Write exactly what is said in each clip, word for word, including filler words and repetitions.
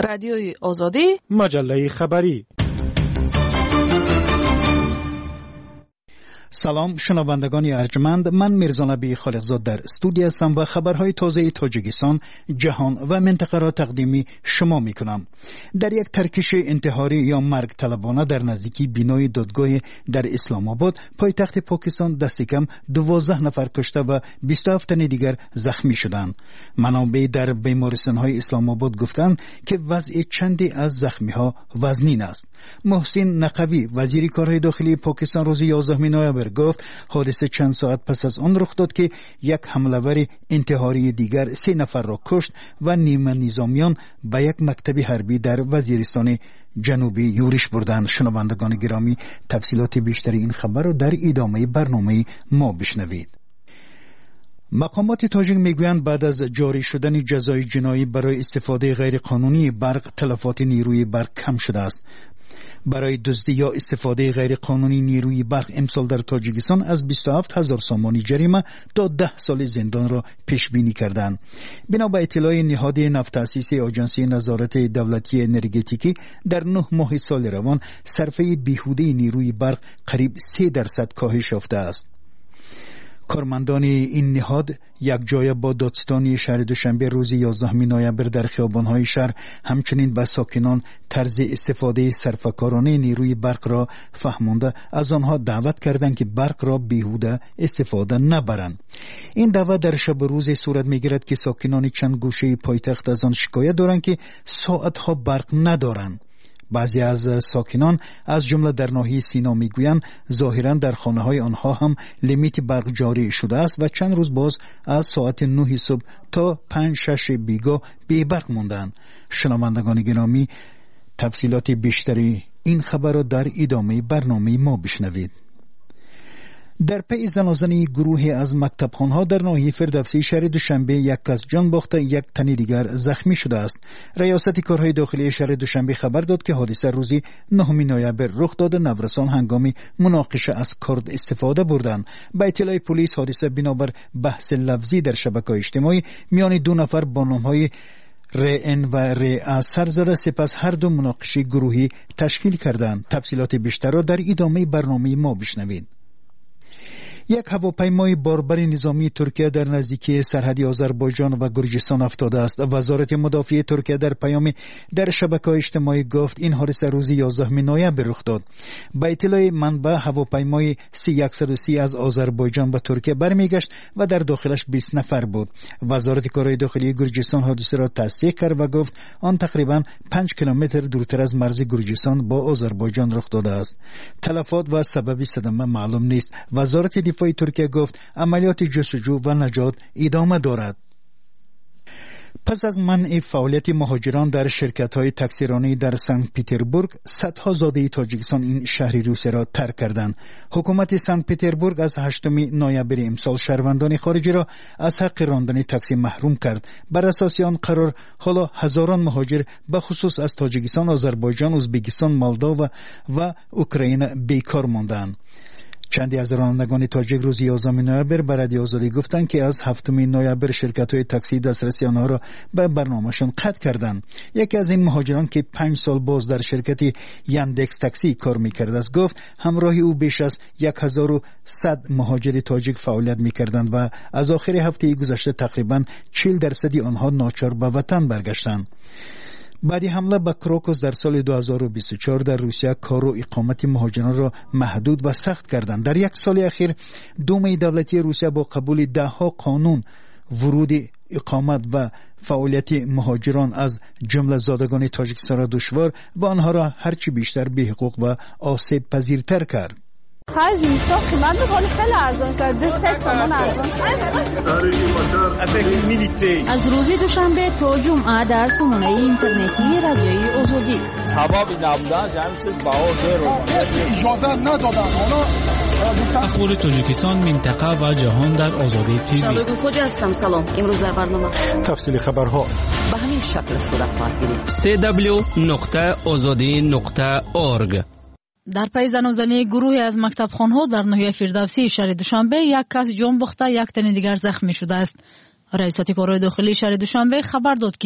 رادیوی آزادی، مجله خبری. سلام شنوندگان ارجمند، من میرزا نبی خالقزاد در استودیو هستم و خبرهای تازه تاجیکستان، جهان و منطقه را تقدیم شما می کنم. در یک ترکش انتحاری یا مرگ طلبانه در نزدیکی بینای دادگاه در اسلام آباد، پایتخت پاکستان، دست کم دوازده نفر کشته و بیست و هفت تن دیگر زخمی شدند. منابع در بیمارستان‌های اسلام آباد گفتند که وضع چندی از زخمی‌ها وزنین است. محسن نقوی وزیر کارهای داخلی پاکستان روز یازدهم نوامبر گفت حادثه چند ساعت پس از آن رخ داد که یک حمله‌ور انتحاری دیگر سه نفر را کشت و نیمه نظامیان به یک مکتب حربی در وزیرستان جنوبی یورش بردند. شنوندگان گرامی، تفصیلات بیشتری این خبر را در ادامه برنامه ما بشنوید. مقامات تاجیک میگویند بعد از جاری شدن جزای جنایی برای استفاده غیرقانونی برق، تلفات نیروی برق کم شده است. برای دزدی یا استفاده غیرقانونی نیروی برق امسال در تاجیکستان از بیست و هفت هزار سامانی جریمه تا ده سال زندان را پیش بینی کردند. بنا به اطلاع نهاد نفت تأسیس آژانسی نظارت دولتی انرژتیکی، در نه ماه سال روان صرفه بیهوده نیروی برق قریب سه درصد کاهش یافته است. کارمندان این نهاد یک جای با دادستانی شهر دوشنبه روز یازدهم نوامبر در خیابان‌های شهر همچنین به ساکنان طرز استفاده صرفه‌کارانه نیروی برق را فهمانده از آنها دعوت کردند که برق را بیهوده استفاده نبرند. این دعوت در شب روز صورت می‌گیرد که ساکنان چند گوشه پایتخت از آن شکایت دارند که ساعت‌ها برق ندارند. بعضی از ساکنان از جمله در ناحیه سینا میگویند ظاهرا در خانه های آنها هم لیمیت برق جاری شده است و چند روز باز از ساعت نه صبح تا پنج شش بیگاه بی برق ماندند. شنوندگان گرامی، تفصیلات بیشتری این خبر را در ادامه برنامه ما بشنوید. در پی زنازنی گروهی از مکتبخانه‌ها در ناحیه فردوسی شهر دوشنبه یک کس جان باخته، یک تن دیگر زخمی شده است. ریاست کارهای داخلی شهر دوشنبه خبر داد که حادثه روز نهم نوامبر رخ داده. نورسان هنگام مناقشه از کارد استفاده بردند. به اطلاع پلیس حادثه بنابر بحث لفظی در شبکه‌های اجتماعی میان دو نفر با نام‌های رئن و رئا سر زده، سپس هر دو مناقشه گروهی تشکیل کردند. تفصیلات بیشتر را در ادامه برنامه ما بشنوید. یک هواپیمای باربر نظامی ترکیه در نزدیکی سرحد آذربایجان و گرجستان افتاده است. وزارت مدافع ترکیه در پیامی در شبکه‌های اجتماعی گفت این حادثه روز یازدهم نوامبر رخ داد. با اطلاع منبع، هواپیمای سی صد و سی از آذربایجان به ترکیه برمیگشت و در داخلش بیست نفر بود. وزارت کارهای داخلی گرجستان حادثه را تصدیق کرد و گفت آن تقریباً پنج کیلومتر دورتر از مرز گرجستان با آذربایجان رخ داده است. تلفات و سبب صدمه معلوم نیست. وزارت دفاع ترکیه گفت عملیات جستجو و نجات ادامه دارد. پس از منع فعالیت مهاجران در شرکت‌های تاکسیرانی در سنت پترزبورگ، صدها زاده تاجیکستان این شهر روسیه را ترک کردند. حکومت سنت پترزبورگ از هشتم نوامبر امسال شهروندان خارجی را از حق راندن تاکسی محروم کرد. بر اساس آن قرار حالا هزاران مهاجر به خصوص از تاجیکستان، آذربایجان، ازبکستان، مولداوا و, و اوکراین بیکار ماندند. چندی از رانندگان تاجیک روز یازدهم نوامبر به رادیو آزادی گفتند که از هفتم نوامبر شرکت‌های تاکسی دسترسی آنها را به برنامه‌شان قطع کردند. یکی از این مهاجران که پنج سال باز در شرکت یاندکس تاکسی کار می‌کرد است گفت همراه او بیش از هزار و صد مهاجر تاجیک فعالیت می‌کردند و از آخر هفته گذشته تقریباً چهل درصدی آنها ناچار به وطن برگشتند. بعد حمله به کراکوس در سال دو هزار و بیست و چهار در روسیه کار و اقامت مهاجران را محدود و سخت کردند. در یک سال اخیر دوم دولتی روسیه با قبول ده ها قانون ورود، اقامت و فعالیت مهاجران از جمله زادگان تاجیکستان را دشوار و آنها را هرچی بیشتر بی حقوق و آسیب پذیرتر کرد. خرج میسا قیمت بخوری خیلی ارزان شد. دو سه تومن ارزان شد. از روز دوشنبه تا جمعه در سامانه اینترنتی رادیوی آزادی ثوابی نبودن جمعیت بها رو اجازه ندادن. حالا اخبار تاجیکستان، منطقه و جهان در آزادی تیوی. شبگو خوجا هستم. سلام. امروز در برنامه تفصیل خبرها به همین شکل صورت خواهد گرفت. دبلیو دبلیو دبلیو نقطه آزادی نقطه اورگ. در پی زنازنی گروهی از مکتبخانه‌ها در ناحیه فردوسی شهر دوشنبه یک کس جان باخته، یک تن دیگر زخمی شده است. ریاست کارهای داخلی شهر دوشنبه خبر داد که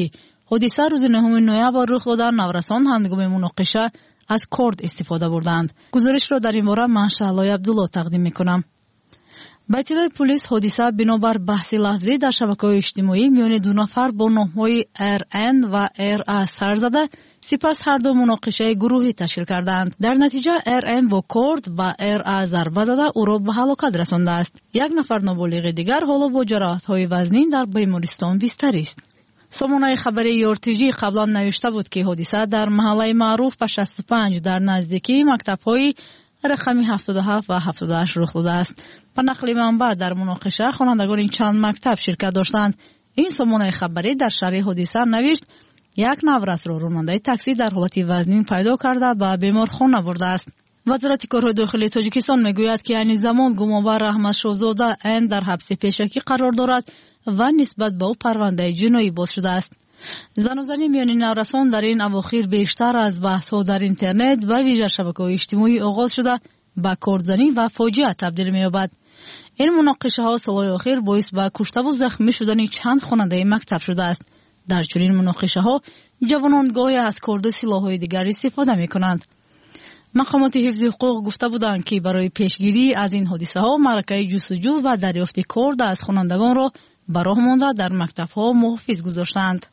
حادثه روز نهم نوامبر رخ داد. نورسان هنگام مناقشه از کرد استفاده بردند. گزارش را در این باره من شعلای عبدالله تقدیم میکنم. با اطلاع پلیس حادثه بنابر بحث لفظی در شبکه‌های اجتماعی میان دو نفر با نام‌های ار ان و ار ا سر زده، سپس هر دو مناقشه گروهی تشکیل کردند. در نتیجه ار ان با کرد و ار ا ضربه زده او را به هلاکت رسانده است. یک نفر نابالغ دیگر حالا با جراحت‌های وزنی در بیمارستان بستری است. سامانه خبری یورتیجی قبلا نوشته بود که حادثه در محله معروف به شصت و پنج در نزدیکی مکتب‌های رقمی هفتاد و هفت و هفتاد و هشت رخ داده است. به نقل منبع در مناقشه خوانندگان این چند مکتب شرکت داشتند. این سامانه خبری در شرح حادثه نوشت یک نورس را راننده تاکسی در حالت وزنین پیدا کرده به بیمارخانه برده است. وزارت کارهای داخلی تاجیکستان میگوید که این زمان گمانبر احمد شاهزاده ان در حبس پیشکی قرار دارد و نسبت به او پرونده جنایی باز شده است. زن و زنی میان نورسان در این اواخر بیشتر از بحث‌ها در اینترنت و ویژه شبکه‌های اجتماعی آغاز شده به کردزنی و فاجعه تبدیل می‌یابد. این مناقشه‌ها سال‌های اخیر باعث به کشته و زخمی شدن چند خواننده مکتب شده است. در چنین مناقشه‌ها جوانان گاهی از کرد و سلاح‌های دیگر استفاده می‌کنند. مقامات حفظ حقوق گفته بودند که برای پیشگیری از این حادثه‌ها معرکه جستجو و دریافت کرد از خوانندگان را به راه مانده در مکتب‌ها محافظ گذاشتند.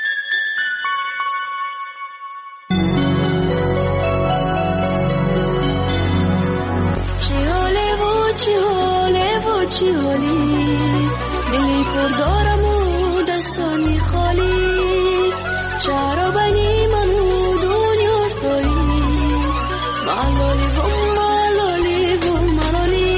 چی حالی دلی پر دارم و دستانی خالی چرا بنی منو دنیا سایی ملالی بوم ملالی بوم ملالی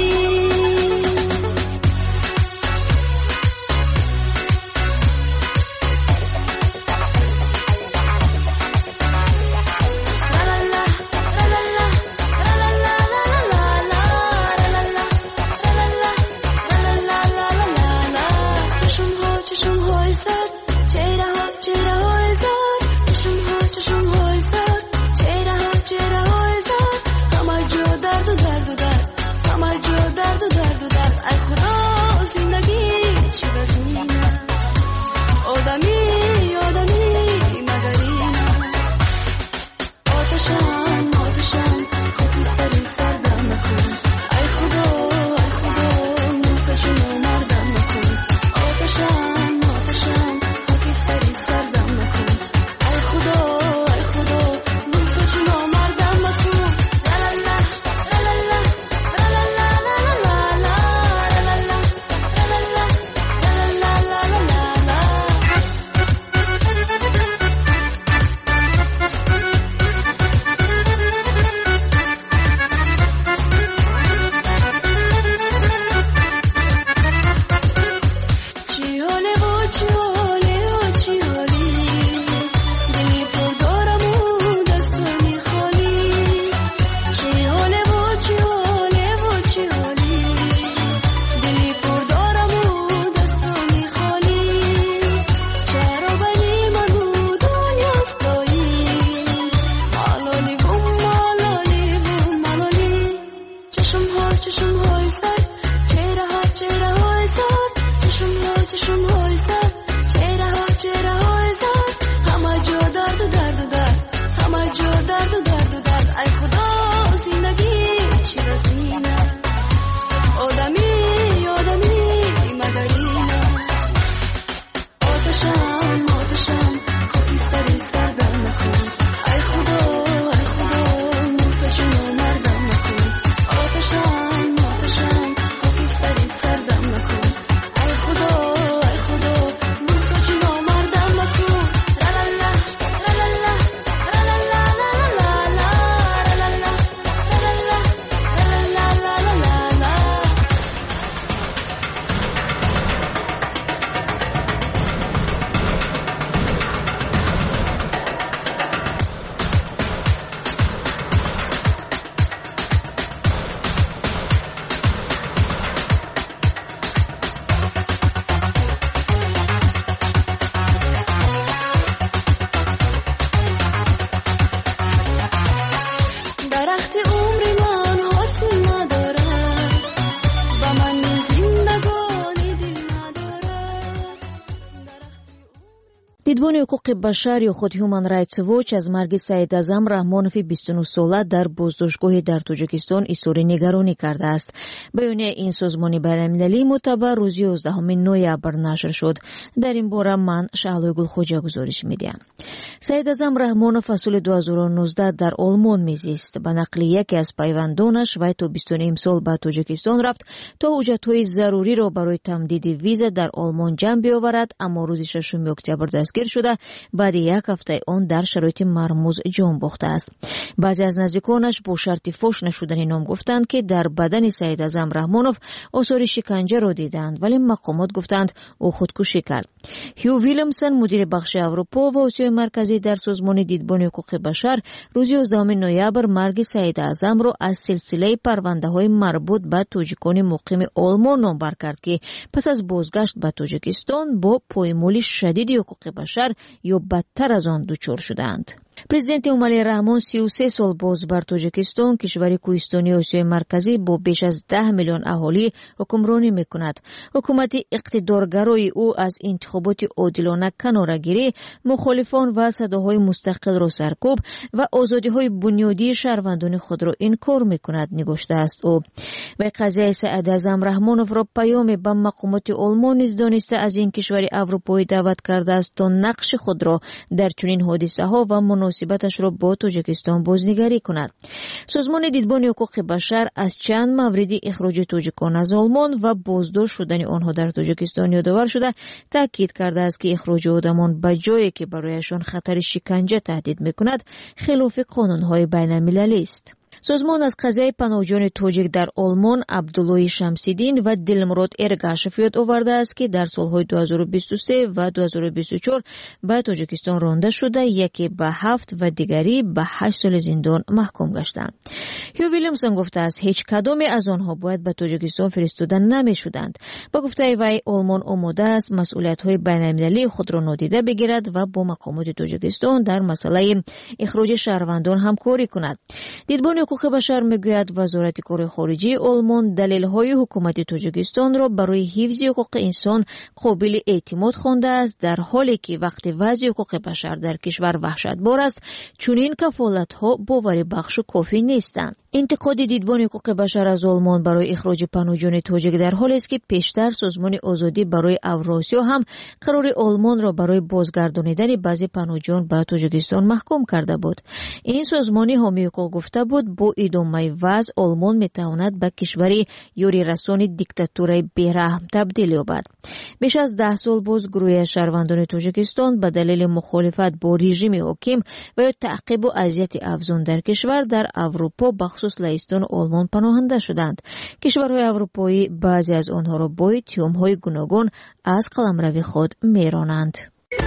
دیدبان حقوق بشر یا خود هیومن رایتس واچ از مرگ سید اعظم رحمانوف بیست و نه ساله در بازداشتگاه در تاجیکستان اظهار نگرانی کرده است. بیانیه این سازمان بین‌المللی معتبر روز یازدهم نوامبر نشر شد. در این باره من شعله گلخوجا گزارش میدم. سید اعظم رحمانوف سال دو هزار و نوزده در آلمان میزیست. به نقل یکی از پیوندانش وی تا بیست و نیم سال به تاجیکستان رفت تا حجت‌های ضروری را برای تمدید ویزا در آلمان جمع بیاورد، اما روز ششم اکتبر دستگیر شده بعد یک هفته آن در شرایط مرموز جان باخته است. بعضی از نزدیکانش با شرط فحش نشدن نام گفتند که در بدن سید اعظم رحمانوف آثار شکنجه را دیدند، ولی مقامات گفتند او خودکشی کرد. هیو ویلیامسون مدیر بخش اروپا و آسیای مرکزی در سازمان دیدبان حقوق بشر روز یازدهم نوامبر مرگ سید اعظم را از سلسله پرونده‌های مربوط به تاجیکان مقیم آلمان نامبر کرد که پس از بازگشت به تاجیکستان با پایمالی شدید حقوق بشر یا بدتر از آن دچار شدند. پرزیدنت امالی رحمان سی و سه سال باز بر تاجیکستان، کشور کوهستانی آسیای مرکزی با بیش از ده میلیون اهالی حکمرانی میکند. حکومت اقتدارگرای او از انتخابات عادلانه کناره‌گیری، مخالفان و صداهای مستقل را سرکوب و آزادی‌های بنیادی شهروندان خود را انکار میکند نگاشته است. او و قضیه سید اعظم رحمانوف را پیام به مقامات آلمان نیز دانسته از این کشور اروپایی دعوت کرده است تا نقش خود را در چنین حادثه‌ها و مناسبتش را با تاجیکستان بازنگری کند. سازمان دیدبان حقوق بشر از چند مورد اخراج تاجیکان از آلمان و بازداشت شدن آنها در تاجیکستان یادآور شده تاکید کرده است که اخراج آدمان به جایی که برایشان خطر شکنجه تهدید میکند خلاف قانون‌های بین‌المللی است. سازمان از قضیه پناهجویان تاجیک در آلمان عبدالله شمسیدین و دلمراد ارگاشف یاد آورده است که در سالهای دو هزار و بیست و سه و دو هزار و بیست و چهار به تاجیکستان رانده شده، یکی به هفت و دیگری به هشت سال زندان محکوم گشتند. هیو ویلیامسون گفته است هیچ کدام از آنها باید به تاجیکستان فرستاده نمی شدند. با گفته وی آلمان آماده است مسئولیت‌های بین‌المللی خود را نادیده بگیرد و با مقامات تاجیکستان در مسئله اخراج شهروندان همکاری کند. دیدبان حقوق بشر میگوید وزارت کار خارجه آلمان دلیل‌های حکومت تاجیکستان را برای حفظ حقوق انسان قابل اعتماد خوانده است، در حالی که وقتی وضع حقوق بشر در کشور وحشتبار است چنین کفالت‌ها باور بخش و کافی نیستند. انتقاد دیدبان حقوق بشر از آلمان برای اخراج پناهجویان تاجیک در حالی است که پیشتر سازمان آزادی برای اوراسیا هم قرار آلمان را برای بازگردانیدن بعضی پناهجویان به تاجیکستان محکوم کرده بود. این سازمان حامی حقوق گفته بود با ادامه وضع آلمان میتواند به کشوری یاری رسان دیکتاتوری بیرحم تبدیل یابد. بیش از ده سال باز گروه شهروندان تاجیکستان به دلیل مخالفت با رژیم حاکم و یا تعقیب و اذیت افزون در کشور در اروپا بخصوص لهستان آلمان پناهنده شدند. کشورهای اروپایی بعضی از آنها را با اتهام‌های گوناگون از قلمرو خود میرانند.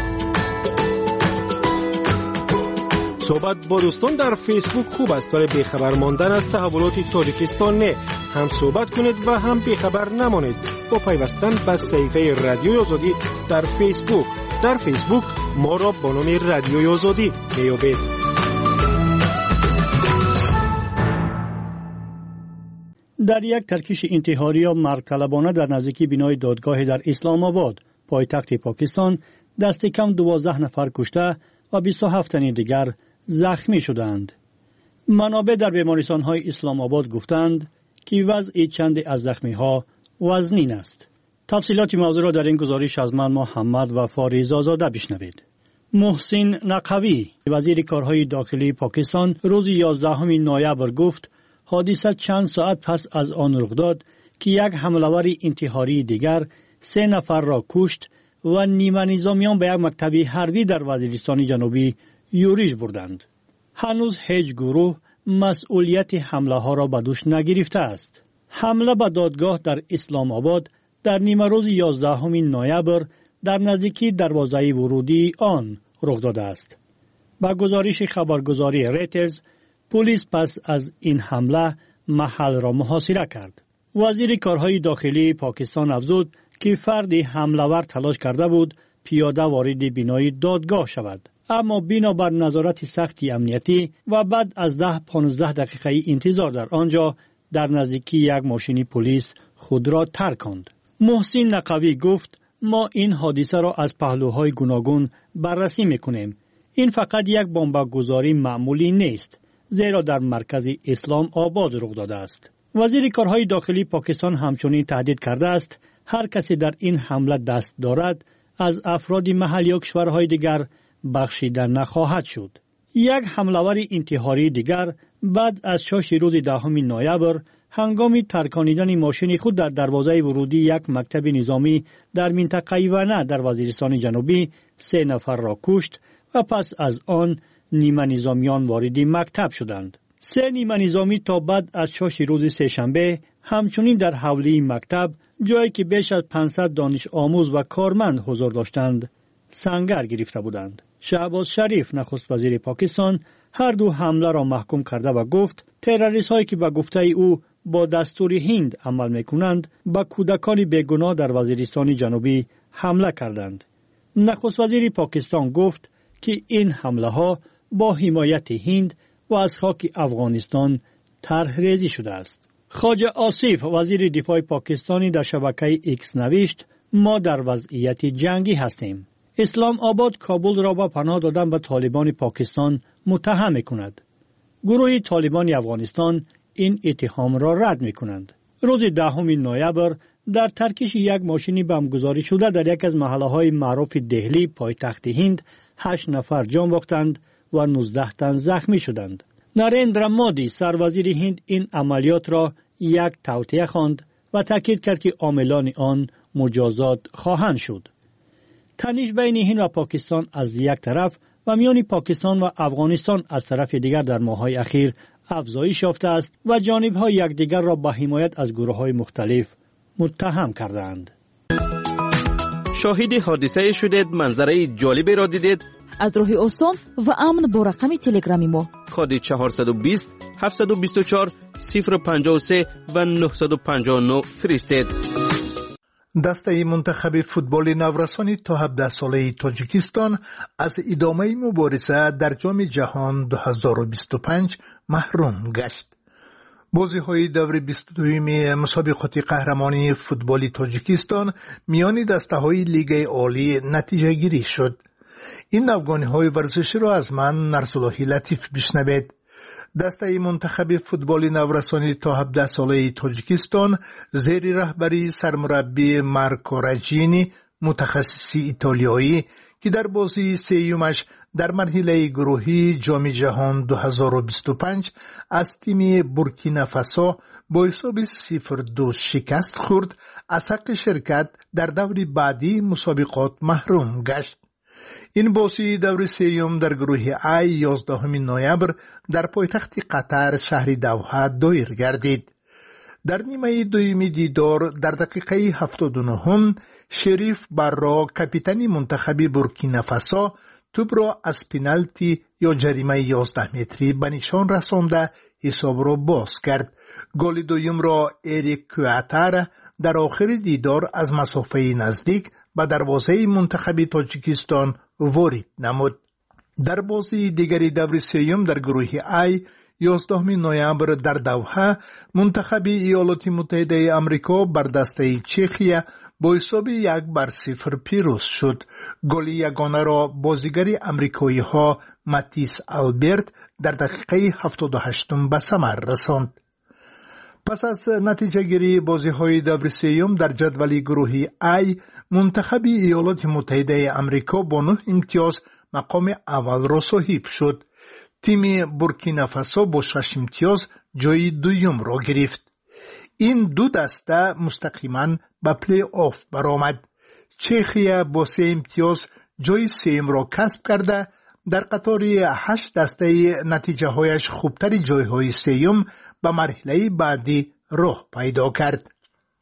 صحبت با دوستان در فیسبوک خوب است، ولی بیخبر ماندن از تحولات تاجیکستان نه. هم صحبت کنید و هم بیخبر نمانید با پیوستن به صفحه رادیوی آزادی در فیسبوک. در فیسبوک ما را با نام رادیوی آزادی میابید. در یک ترکیش انتحاری یا مرگ‌طلبانه در نزدیکی بینای دادگاه در اسلام آباد، پایتخت پاکستان، دست کم دوازده نفر کشته و بیست و هفت تن دیگر زخمی شدند. منابع در بیمارستان‌های اسلام آباد گفتند که وضع چند از زخمی‌ها وزنین است. تفصیلات موضوع را در این گزارش از من محمد و فاریز آزاده بشنوید. محسن نقوی، وزیر کارهای داخلی پاکستان، روز یازدهم نوامبر گفت حادثه چند ساعت پس از آن رخ داد که یک حمله‌آور انتحاری دیگر سه نفر را کشت و نیمه نظامیان به یک مکتب حربی در وزیرستان جنوبی یورش بردند. هنوز هیچ گروه مسئولیت حمله ها را به دوش نگرفته است. حمله به دادگاه در اسلام آباد در نیمه روز یازدهم نوامبر در نزدیکی دروازه ورودی آن رخ داده است. با گزارش خبرگزاری ریترز، پلیس پس از این حمله محل را محاصره کرد. وزیر کارهای داخلی پاکستان افزود که فرد حمله‌آور تلاش کرده بود پیاده وارد بینای دادگاه شود، اما بنابر نظارت سختی امنیتی و بعد از ده پانزده دقیقه انتظار در آنجا در نزدیکی یک ماشین پلیس خود را ترک کند. محسن نقوی گفت ما این حادثه را از پهلوهای گوناگون بررسی میکنیم. این فقط یک بمبگذاری معمولی نیست، زیرا در مرکز اسلام آباد رخ داده است. وزیر کارهای داخلی پاکستان همچنین تهدید کرده است هر کسی در این حمله دست دارد از افراد محلی و کشورهای دیگر بخشیده نخواهد شد. یک حمله‌آور انتحاری دیگر بعد از شش روز دهم نوامبر هنگام ترکانیدن ماشین خود در دروازه ورودی یک مکتب نظامی در منطقه ونه در وزیرستان جنوبی سه نفر را کشت و پس از آن نیمه نظامیان وارد مکتب شدند. سه نیمه نظامی تا بعد از شش روز سه‌شنبه همچنین در حوله مکتب، جایی که بیش از پانصد دانش آموز و کارمند حضور داشتند، سنگر گرفته بودند. شهباز شریف نخست وزیر پاکستان هر دو حمله را محکوم کرده و گفت تروریست هایی که به گفته او با دستور هند عمل میکنند به کودکان بیگناه در وزیرستان جنوبی حمله کردند. نخست وزیر پاکستان گفت که این حمله ها با حمایت هند و از خاک افغانستان طرح ریزی شده است. خواجه آصف وزیر دفاع پاکستانی در شبکه ایکس نوشت ما در وضعیت جنگی هستیم. اسلام آباد کابل را به پناه دادن به طالبان پاکستان متهم می‌کند. گروه طالبان افغانستان این اتهام را رد می‌کنند. روز دهم نوامبر در ترکش یک ماشین بمبگذاری شده در یک از محله‌های معروف دهلی پایتخت هند هشت نفر جان باختند و نوزده تن زخمی شدند. نریندرا مودی سروزیر هند این عملیات را یک توطئه خواند و تاکید کرد که عاملان آن مجازات خواهند شد. تنش بین هند و پاکستان از یک طرف و میان پاکستان و افغانستان از طرف دیگر در ماه‌های اخیر افزایش یافته است و جانب‌ها یکدیگر را به حمایت از گروه‌های مختلف متهم کردند. شاهد حادثه شدید، منظره جالبی را دیدید؟ از راه آسان و امن با رقم تلگرامی ما کد چهارصد و بیست هفتصد و بیست و چهار صفر پنجاه و سه و نهصد و پنجاه و نه فرستید. دسته منتخب فوتبال نورسانی تا هفده ساله تاجیکستان از ادامه مبارزه در جام جهان دو هزار و بیست و پنج محروم گشت. بازی های دور بیست و دوم مسابقات قهرمانی فوتبال تاجیکستان میان دسته های لیگ عالی نتیجه گیری شد. این افغانی های ورزشی را از من نرسالله لطیف بشنوید. دسته منتخب فوتبال نورسانی تا هفده ساله تاجیکستان زیر رهبری سرمربی مارکو راجینی متخصصی ایتالیایی که در بازی سیومش در مرحله گروهی جام جهان دو هزار و بیست و پنج از تیم بورکینافاسو با حساب صفر دو شکست خورد، از حق شرکت در دور بعدی مسابقات محروم گشت. این بازی دور سیوم در گروه ای یازدهم نوامبر در پایتخت قطر شهر دوحه دایر گردید. در نیمه دومی دیدار در دقیقه هفتاد و نه شریف برا کاپیتان منتخب بورکینافاسو توپ را از پنالتی یا جریمه یازده متری به نشان رسانده حساب را باز کرد. گل دوم را اریک کواتر در آخر دیدار از مسافه نزدیک به دروازه منتخب تاجیکستان وارد نمود. در بازی دیگری دور سیوم در گروه ای یازدهم نوامبر در دوحه منتخب ایالات متحده آمریکا بر دسته چخیه با حساب یک بر صفر پیروز شد. گل یگانه را بازیگر آمریکایی ها ماتیس آلبرت در دقیقه هفتاد و هشت به ثمر رساند. پس از نتیجه گیری بازی های دور سیوم در جدول گروهی ای منتخب ایالات متحده آمریکا با نه امتیاز مقام اول را صاحب شد. تیم بورکینافاسو با شش امتیاز جای دوم را گرفت. این دو دسته مستقیما به پلی آف برآمد. چخیه با سه امتیاز جای سوم را کسب کرده در قطار هشت دسته نتیجه هایش خوبتر جای های سوم به مرحله بعدی راه پیدا کرد.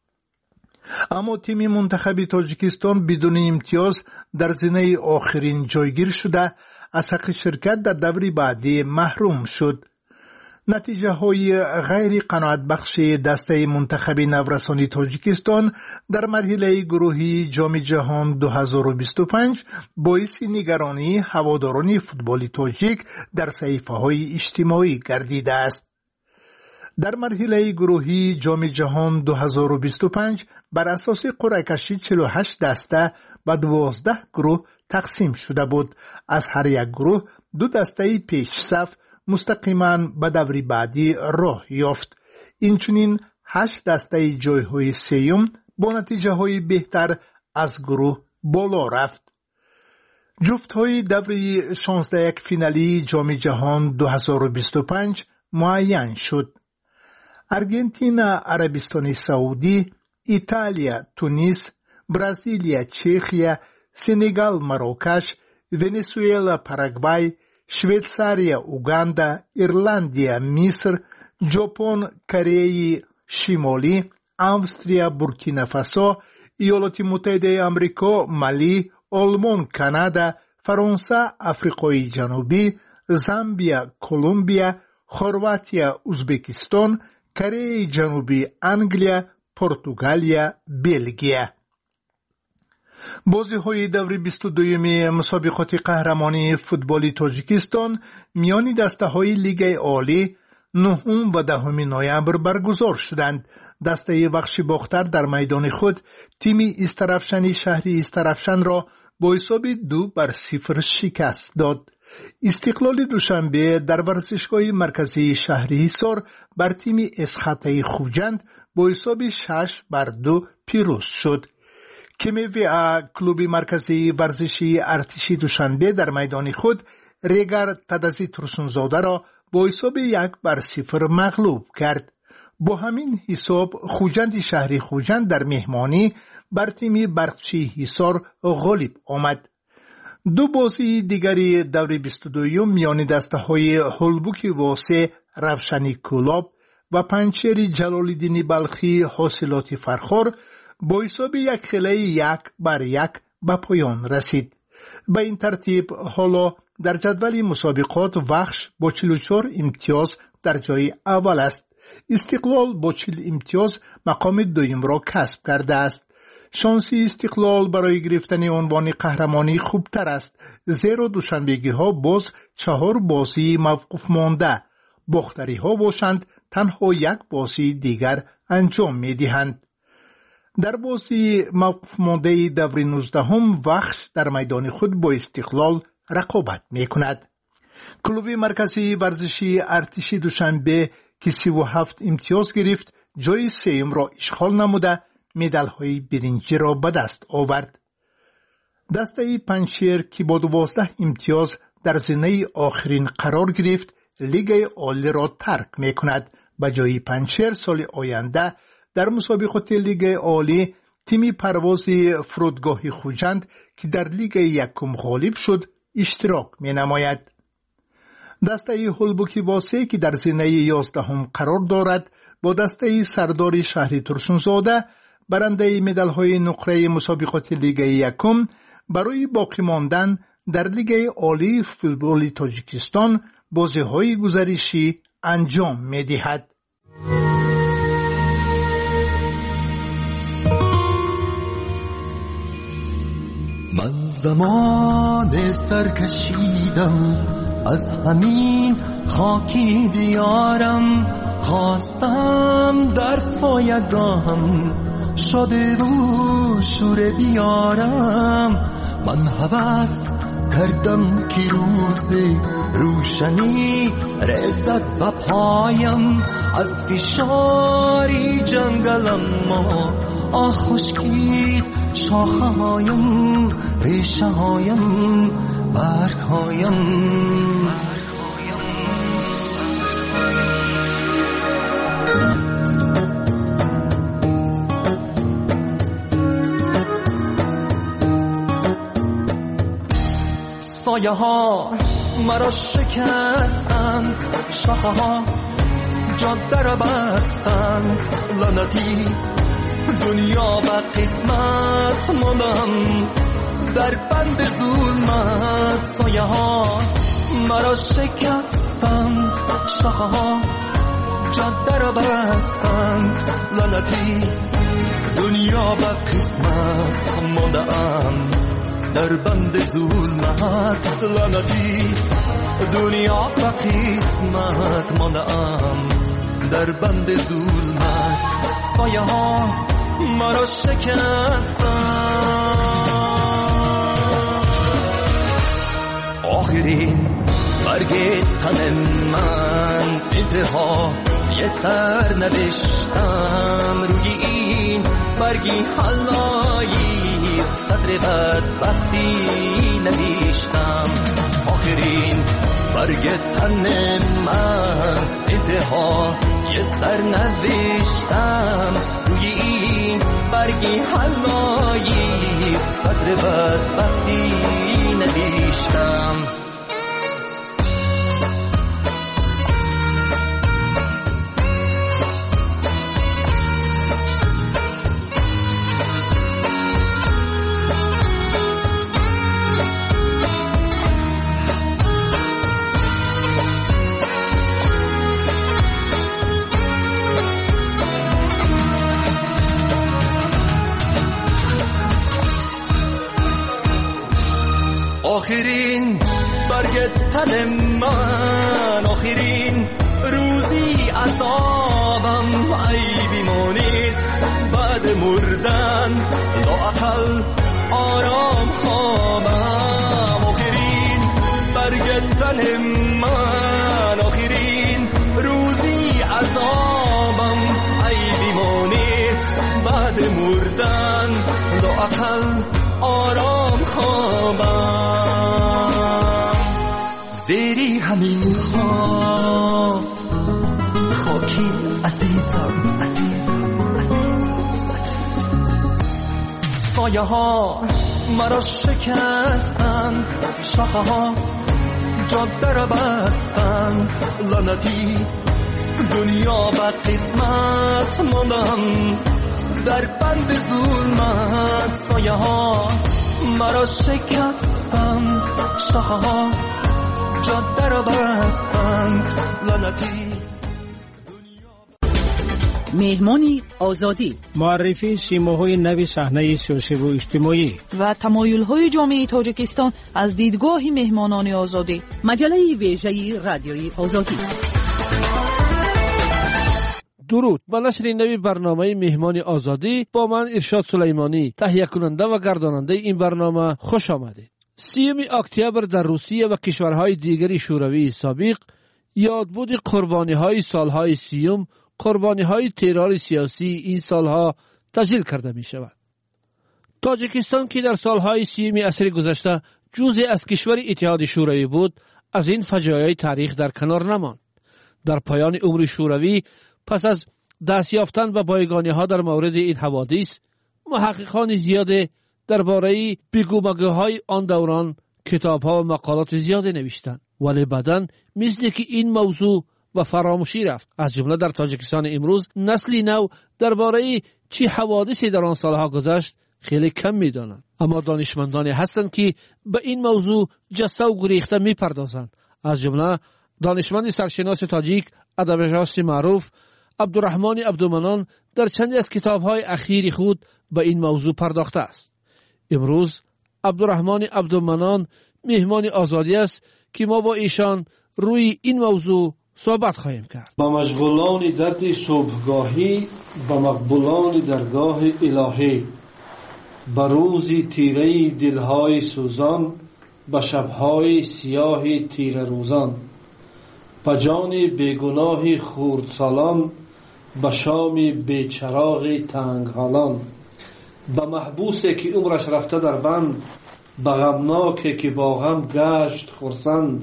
اما تیم منتخب تاجیکستان بدون امتیاز در زینه آخرین جایگیر شده از حق شرکت در دور بعدی محروم شد. نتیجه های غیر قناعت بخش دسته منتخب نورسانی تاجیکستان در مرحله گروهی جام جهان دو هزار و بیست و پنج باعث نگرانی هواداران فوتبال تاجیک در صحیفه های اجتماعی گردیده است. در مرحله گروهی جام جهان دو هزار و بیست و پنج بر اساس قرعه کشی چهل و هشت دسته و دوازده گروه تقسیم شده بود. از هر یک گروه دو دسته پیش صف مستقیما به دور بعدی راه یافت. اینچنین هشت دسته جایهای سیوم با نتیجه های بهتر از گروه بالا رفت. جفت های دوره شانزده یک فینالی جام جهان دو هزار و بیست و پنج معین شد. ارژانتین عربستان سعودی، ایتالیا تونس، برزیلیا چخیا، سنگال مراکش، ونزوئلا پاراگوای، شویتساریا اوگاندا، ایرلندیا مصر، ژاپن کره شمالی، استرالیا بورکینافاسو، ایالات متحده آمریکا مالی، آلمان کانادا، فرانسه آفریقای جنوبی، زامبیا کلمبیا، خرواتیا ازبکستان، کره جنوبی انگلیا، پرتغالیا، بلژیک. بازی های دور بیست و دوم مسابقات قهرمانی فوتبال تاجیکستان میان دسته های لیگ عالی نهم و دهم نوامبر برگزار شدند. دسته بخش باختر در میدان خود تیم استرافشانی شهری استرافشان را با حساب دو بر صفر شکست داد. استقلال دوشنبه در ورزشگاه مرکزی شهری حصار بر تیم اسخطه خوجند با حساب شش بر دو پیروز شد. کمیویا کلوب مرکزی ورزشی ارتشی دوشنبه در میدان خود ریگر تدزی ترسونزاده را با حساب یک بر صفر مغلوب کرد. با همین حساب خوجند شهری خوجند در مهمانی بر تیم برقچی حصار غالب آمد. دو بازی دیگری دور بیست و دوم میان دسته های هولبوک واسه روشنی کلاب و پنچری جلال‌الدین بلخی حاصلات فرخار با حساب یک خیلی یک بر یک به پایان رسید. به این ترتیب حالا در جدول مسابقات وخش با چهل و چهار امتیاز در جای اول است. استقلال با چهل امتیاز مقام دوم را کسب کرده است. شانسی استقلال برای گرفتن عنوان قهرمانی خوبتر است، زیرا دوشنبگی ها باز چهار بازی موقوف مانده. باختری ها باشند تنها یک بازی دیگر انجام می دهند. در بازی موقوف مانده دور نوزدهم وخش در میدان خود با استقلال رقابت می کند. کلوب مرکزی ورزشی ارتشی دوشنبه که سی و هفت امتیاز گرفت جای سوم را اشغال نموده مدال های برنجی را به دست آورد. دسته پنچیر که با دوازده امتیاز در زینه آخرین قرار گرفت لیگ عالی را ترک می کند. به جای پنچیر سال آینده در مسابقات لیگ عالی تیم پرواز فرودگاه خوجند که در لیگ یکم غالب شد اشتراک می نماید. دسته هولبوکی واسه که در زینه یازدهم قرار دارد با دسته سردار شهری ترسونزاده برنده مدال های نقره مسابقات لیگ یکم برای باقی ماندن در لیگ عالی فوتبال تاجیکستان بازی های گزارشی انجام می دهد. من زمان سرکشیدم از همین خاکی دیارم، خواستم در سایگاهم شده رو شوره بیارم. من هوس کردم که روز روشنی رسد به پایم، از فشاری جنگلم ما آخشکی شاخه هایم، ریشه هایم، برگ هایم. سایه ها مرا شکستند، شاخه ها جاده را بستند، لعنتی دنیا و قسمت ماندم در بند ظلمت. سایه ها مرا شکستند، شاخه ها جاده را بستند، لعنتی دنیا و قسمت ماندم در بند ظلمت. لعنتی دنیا و قسمت ماندم در بند ظلمت سایه ها مرا شکستن. آخرین برگ تن من انتها یه سر نوشتم روی این برگی حلایی صدر بدبختی نوشتم. آخرین برگ تن من انتها یه سر نوشتم روی این برگی حلایی صدر بدبختی نوشتم. آخرین برگ تن من آخرین روزی عذابم ای بیمانید بعد مردن لااقل آرام خوابم. آخرین برگ تن من آخرین روزی عذابم ای بیمانید بعد مردن لااقل آرام خوابم. زیری همین خواب خاکی عزیزم عزیزم سایه ها مرا شکستن شاخه ها جاده را بستن لعنتی دنیا و قسمت ماندم در بند ظلمت سایه ها مرا شکستن شاخه ها جاده را بستند لعنتی. مهمانی آزادی، معرفی سیماهای نوی صحنه سیاسی و اجتماعی و تمایل‌های جامعه تاجیکستان از دیدگاه مهمانان آزادی. مجله ویژه رادیوی آزادی. درود. با نشر نوی برنامه مهمان آزادی با من ارشاد سلیمانی تهیه کننده و گرداننده این برنامه خوش آمدید. سیوم اکتبر در روسیه و کشورهای دیگری شوروی سابق یادبود قربانی‌های سالهای سیوم قربانی‌های ترور سیاسی این سالها تسجیل کرده می‌شود. تاجیکستان که در سالهای سیوم عصر گذشته جزئی از کشور اتحاد شوروی بود از این فجایع تاریخ در کنار نماند. در پایان عمر شوروی پس از دست یافتن به بایگانی‌ها در مورد این حوادث محققان زیاد درباره بیگومگوهای آن دوران کتاب‌ها و مقالات زیاد نوشتند، ولی بعداً مثل که این موضوع و فراموشی رفت. از جمله در تاجیکستان امروز نسلی نو درباره چه حوادثی در آن سالها گذشت خیلی کم می‌دانند، اما دانشمندانی هستند که به این موضوع جسته و گریخته می‌پردازند. از جمله دانشمند سرشناس تاجیک ادبیات معروف عبدالرحمن عبدالمنان در چندی از کتاب‌های اخیر خود به این موضوع پرداخته است. امروز عبدالرحمن عبدالمنان مهمان آزادی است که ما با ایشان روی این موضوع صحبت خواهیم کرد. با مشغولان درد صبحگاهی با مقبولان درگاه الهی با روزی تیره دلهای سوزان با شبهای سیاه تیره روزان با جان بیگناه خردسالان با شام بیچراغ تنگ حالان با محبوسی که عمرش رفته در بند با غمناکی که با غم گشت خرسند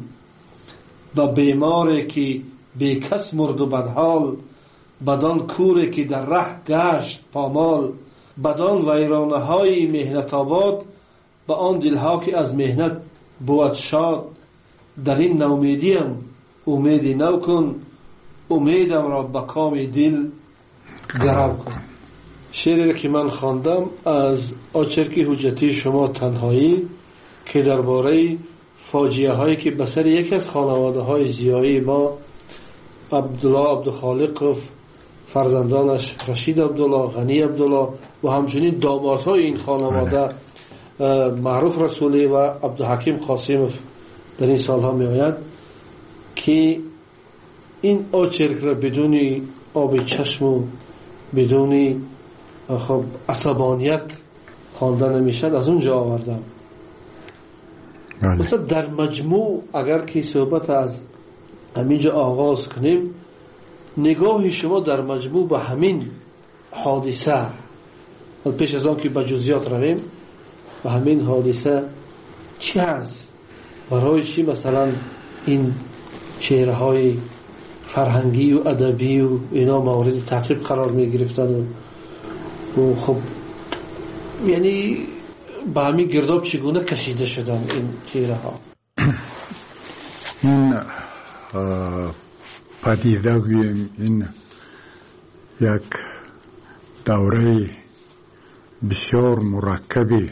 با بیماری که بی کس مرد و بدحال بدان کوری که در ره گشت پامال بدان ویرانه های مهنت آباد با آن دلها که از مهنت بود شاد در این نومیدیم امیدی نو کن امیدم را با کام دل گرم کن. شعری که من خواندم از آچرکی حجتی شما تنهایی که درباره فاجعه هایی که به سر یکی از خانواده های زیایی ما عبدالله عبدالخالق فرزندانش رشید عبدالله غنی عبدالله و همچنین دامادهای این خانواده معروف رسولی و عبدالحکیم قاسمов در این سالها می آید که این آچرک را بدون آب چشم و بدون خب عصبانیت خوانده نمیشد، از اونجا آوردم. مثلا در مجموع اگر که صحبت از همینجا آغاز کنیم، نگاه شما در مجموع به همین حادثه، پیش از آن که به جزئیات رویم، به همین حادثه چی هست؟ برای چی مثلا این چهره های فرهنگی و ادبی و اینا مورد تعقیب قرار می گرفتن و خب یعنی به همین گرداب چگونه کشیده شدن این چهره ها؟ این پدیده گوییم این یک دوره بسیار مرکبی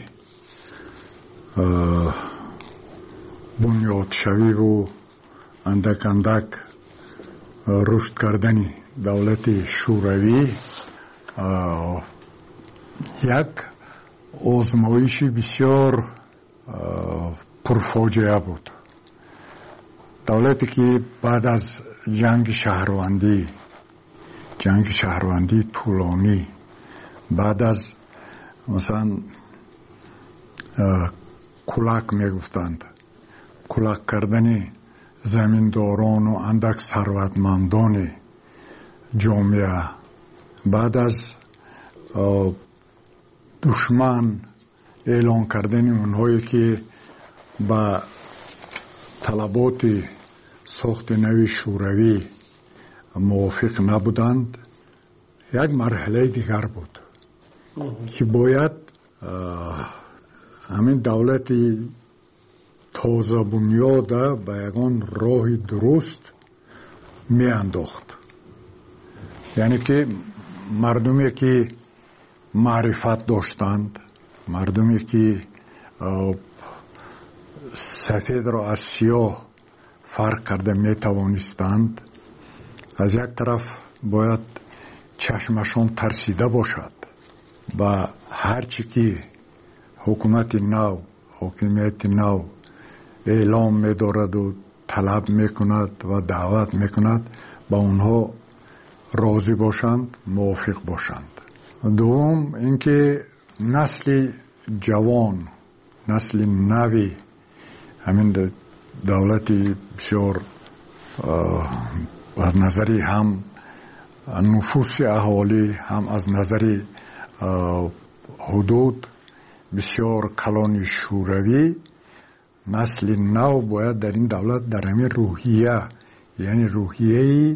بنیاد شوی و اندک اندک رشد کردن دولت شوروی یک آزمایش بسیار پرفاجعه بود. دولتی که بعد از جنگ شهروندی جنگ شهروندی طولانی، بعد از مثلا کلک میگفتند، کلک کردن زمینداران و اندک ثروتمندان جامعه، بعد از دشمن اعلان کردن اونهایی که با طلبات ساخت نوی شوروی موافق نبودند، یک مرحله دیگر بود که باید همین دولت تازه بنیاد به یگان راه درست می انداخت. یعنی که مردمی که معرفت داشتند، مردمی که سفید را از سیاه فرق کرده می توانستند، از یک طرف باید چشمشان ترسیده باشد و هرچی که حکومت نو، حکومت نو اعلام می دارد و طلب می کند و دعوت می کند با اونها راضی باشند، موافق باشند. دوم اینکه نسل جوان، نسل نوی همین دولتی بسیار از نظری هم نفوس اهالی هم از نظری حدود بسیار کلان شوروی، نسل نو باید در این دولت در همین روحیه، یعنی روحیه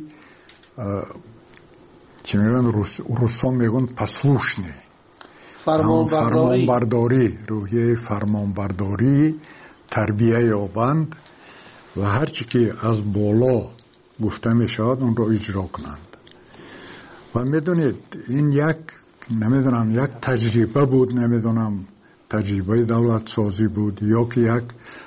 چی میگن روسا میگن پسلوشنی، فرمانبرداری، روحیه فرمانبرداری تربیه یابند و هرچی که از بالا گفته می شود اون را اجرا کنند. و میدونید این یک نمیدونم یک تجربه بود، نمیدونم تجربه دولت سازی بود یا که یک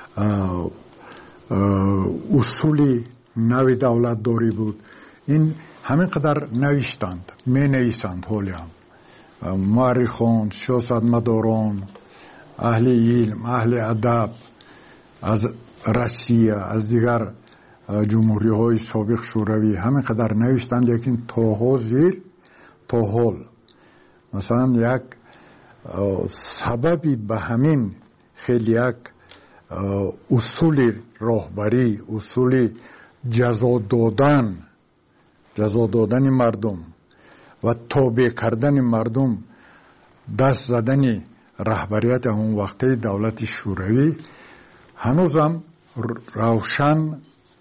اصولی نوی دولت داری بود. این همین قدر نوشتند، می نویسند حالی هم مورخان، سیاستمداران، اهل علم، اهل ادب از روسیه، از دیگر جمهوری های سابق شوروی همین قدر نوشتند، لیکن تا حاضر تا حال مثلا یک سببی به همین خیلی یک اصول راهبری، اصول جزا دادن جزا دادن مردم و تابع کردن مردم، دست زدن رهبریت اون وقتی دولت شوروی هنوزم روشن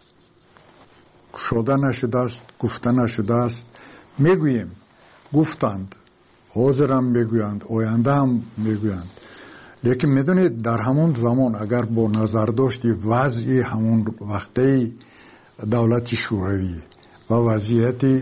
شده نشده است، گفته نشده است. میگوییم گفتند، حاضرم میگویند، آینده هم میگویند، لیکن میدونید در همون زمان اگر با نظر داشتی وضعی همون وقتی دولت شوروی و وضعیت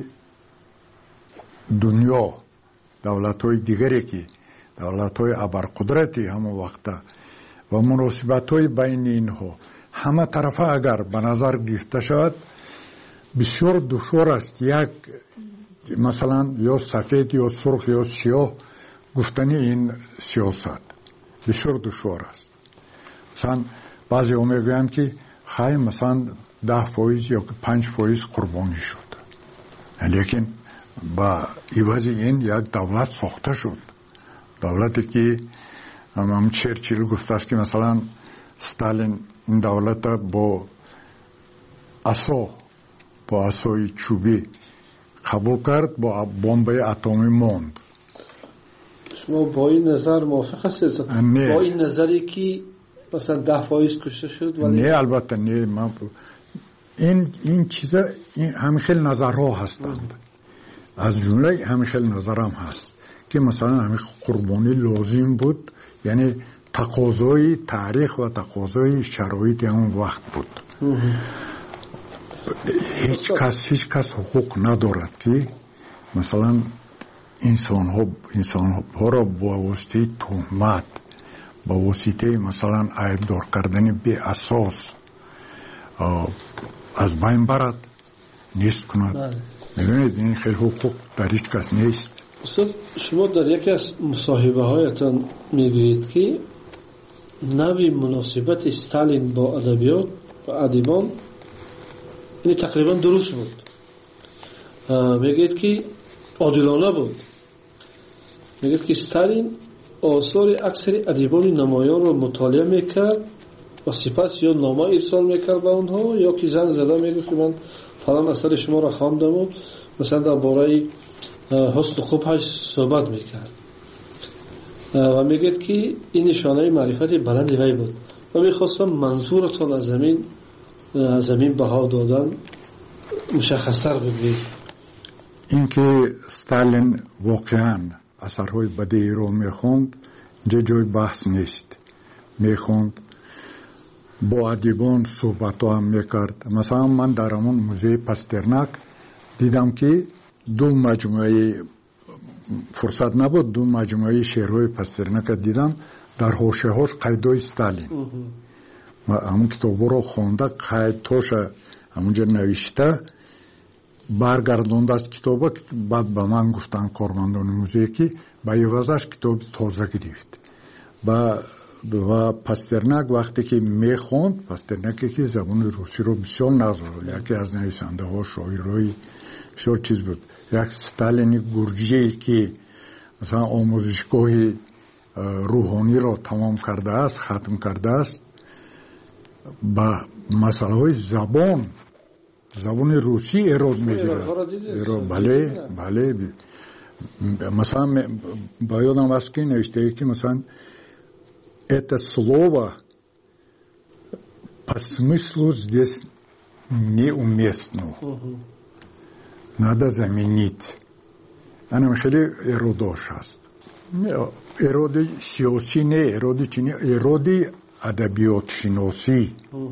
دنیا، دولت های دیگری که دولت های ابرقدرتی همون وقت و مناسبت های بین اینها همه طرفه اگر به نظر گرفته شود، بسیار دشوار است یک مثلا یا سفید یا سرخ یا سیاه گفتنی این سیاست بسیار دشوار است. مثلا بعضی ها میگویند که خیلی مثلا ده فایز یا پنج فایز قربانی شد. لیکن با عوض این یک دولت ساخته شد. دولتی که هم چرچیل گفته است که مثلا ستالین این دولت با اسو با اسوی چوبی قبول کرد، با بمب اتمی ماند. شما با این نظر موافق هستید؟ با این نظری که مثلا ده فایز کشته شد؟ ولی نه البته نه. من این این چیزا این همین خیلی نظرها هستند. از جمله همین خیلی نظرم هست که مثلا همین قربانی لازم بود، یعنی تقاضای تاریخ و تقاضای شرایط همون وقت بود. هیچ کس هیچ کس حقوق ندارد که مثلا انسان ها انسان ها را با واسطه تهمت، با واسطه مثلا عیبدار کردن بی اساس از بین برد، نیست کند. می‌بینید این خیلی حقوق در هیچ کس نیست. استاد شما در یکی از مصاحبه هایتان میگویید که نوی مناسبت استالین با ادبیات و ادیبان این تقریبا درست بود. میگید که عادلانه بود. میگید که استالین آثار اکثر ادیبان نمایان را مطالعه میکرد و سپس یا نامه ارسال میکرد به اونها یا که زنگ زده میگفت که من فلان اثر شما را خواندم و مثلا در باره حسن خوبش صحبت میکرد و میگید که این نشانه معرفت بلند وی بود و میخواستم منظورتان از زمین از زمین بها دادن مشخصتر بگید. اینکه ستالین واقعا اثرهای بدی رو میخوند اینجا جای بحث نیست. میخوند، با ادیبان صحبت هم میکرد. مثلا من در همون موزه پاسترناک دیدم که دو مجموعه فرصت نبود دو مجموعه شعرهای پاسترناک دیدم در حوشه هاش قیدای استالین. همون کتاب رو خونده قیدهاش همونجا نوشته برگردونده از کتاب. بعد به من گفتن کارمندان موزه که با عوضش کتاب تازه گرفت. با و پاسترناک وقتی که میخوند، پاسترناکی که زبان روسی رو بسیار نزد، یکی از نویسنده ها شاعرای بسیار چیز بود. یک ستالین گرجی که مثلا آموزشگاه روحانی را تمام کرده است، ختم کرده است، با مسئله های زبان زبان روسی ایراد میگیره. بله بله. مثلا با یادم است که نوشته که مثلا это слово по смыслу здесь неуместно. Надо заменить. Она خیلی اراداش هست. اراده سیاسی نه، اراده چینی، اراده ادبیات شناسی،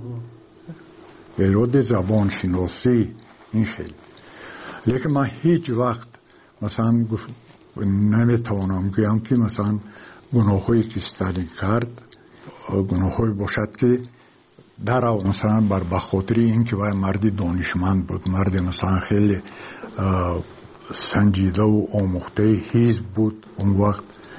اراده زبان شناسی. این خیلی. لیکن من هیچ وقت مثلا نمیتوانم بگم که مثلا گناهایی که استالین کرد گناهایی باشد که در مثلا بر بخاطر اینکه وای مردی دانشمند بود، مرد مثلا خیلی سنجیده و آموخته حزب بود، اون وقت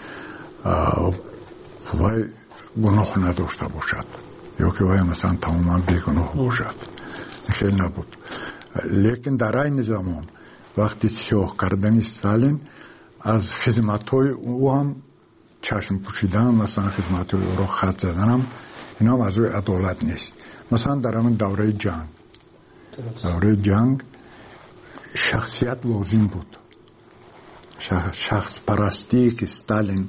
وای گناه نداشته باشد یا که وای مثلا تماما بیگناه باشد. خیلی نبود. لیکن در این زمان وقتی سیاه کردن استالین از خدمت‌های او هم چشم پوشیدن، مثلا خدمت او را خط زدن هم اینا هم از روی عدالت نیست. مثلا در همون دوره جنگ دوره جنگ شخصیت لازم بود. شخص پرستی که استالین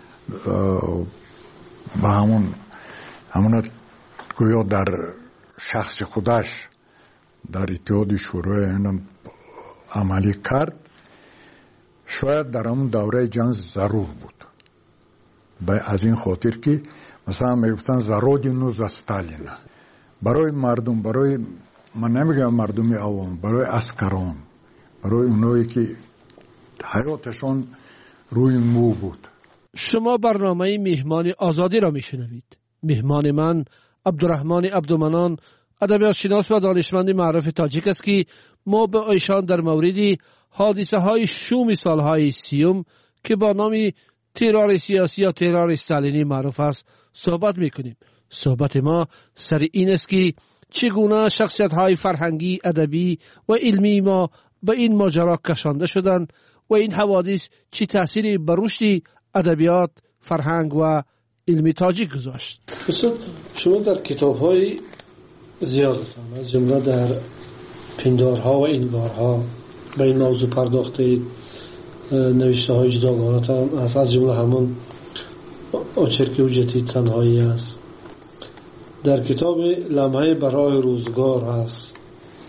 با همون همون گویا در شخص خودش در اتحاد شوروی عملی کرد، شاید در همون دوره جنگ ضرور بود. از این خاطر که مثلا میگفتن زرودینو ز استالین، برای مردم، برای من نمیگم مردم عوام، برای عسکران، برای اونایی که حیاتشون روی مو بود. شما برنامه مهمان آزادی را میشنوید. مهمان من عبدالرحمن عبدالمنان، ادبیات شناس و دانشمند معروف تاجیک است که ما به ایشان در مورد حادثه های شوم سالهای سیوم که با نام ترور سیاسی یا ترور استالینی معروف است صحبت میکنیم. صحبت ما سر این است که چگونه شخصیت های فرهنگی، ادبی و علمی ما به این ماجرا کشانده شدند و این حوادث چه تأثیری بر رشد ادبیات، فرهنگ و علمی تاجیک گذاشت. شما در کتاب های زیادتان از جمله در پندارها و انگارها به این موضوع پرداختید. نوشته های جداگانه‌تان از از جمله همون آچرک حجتی تنهایی است. در کتاب لمحه برای روزگار است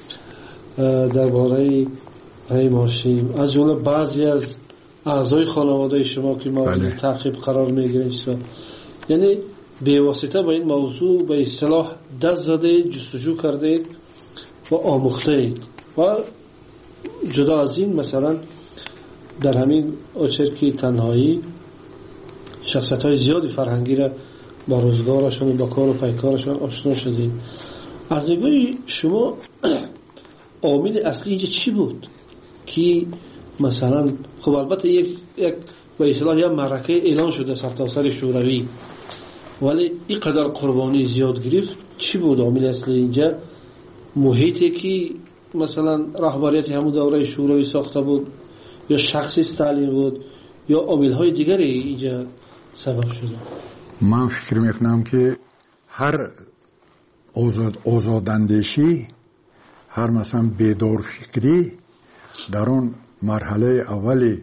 درباره رحیم هاشم، از جمله بعضی از اعضای خانواده شما که مورد تعقیب قرار میگیرید، یعنی به واسطه با این موضوع به اصطلاح دست زده، جستجو کردید و آموختید. و جدا از این مثلا در همین آچرکی تنهایی شخصیت های زیادی فرهنگی را با روزگارشون و با کار و پیکارشون آشنا شدید. از نگاه شما عامل اصلی اینجا چی بود که مثلا خب البته یک یک به اصطلاح یا معرکه اعلان شده سرتاسر شوروی، ولی اینقدر قربانی زیاد گرفت، چی بود عامل اصلی اینجا؟ محیطی که مثلا رهبریت همون دوره شوروی ساخته بود، یا شخص استالین بود، یا عامل‌های دیگری اینجا سبب شده؟ من فکر میکنم که هر آزاد آزاداندیشی، هر مثلا بیدار فکری در اون مرحله اولی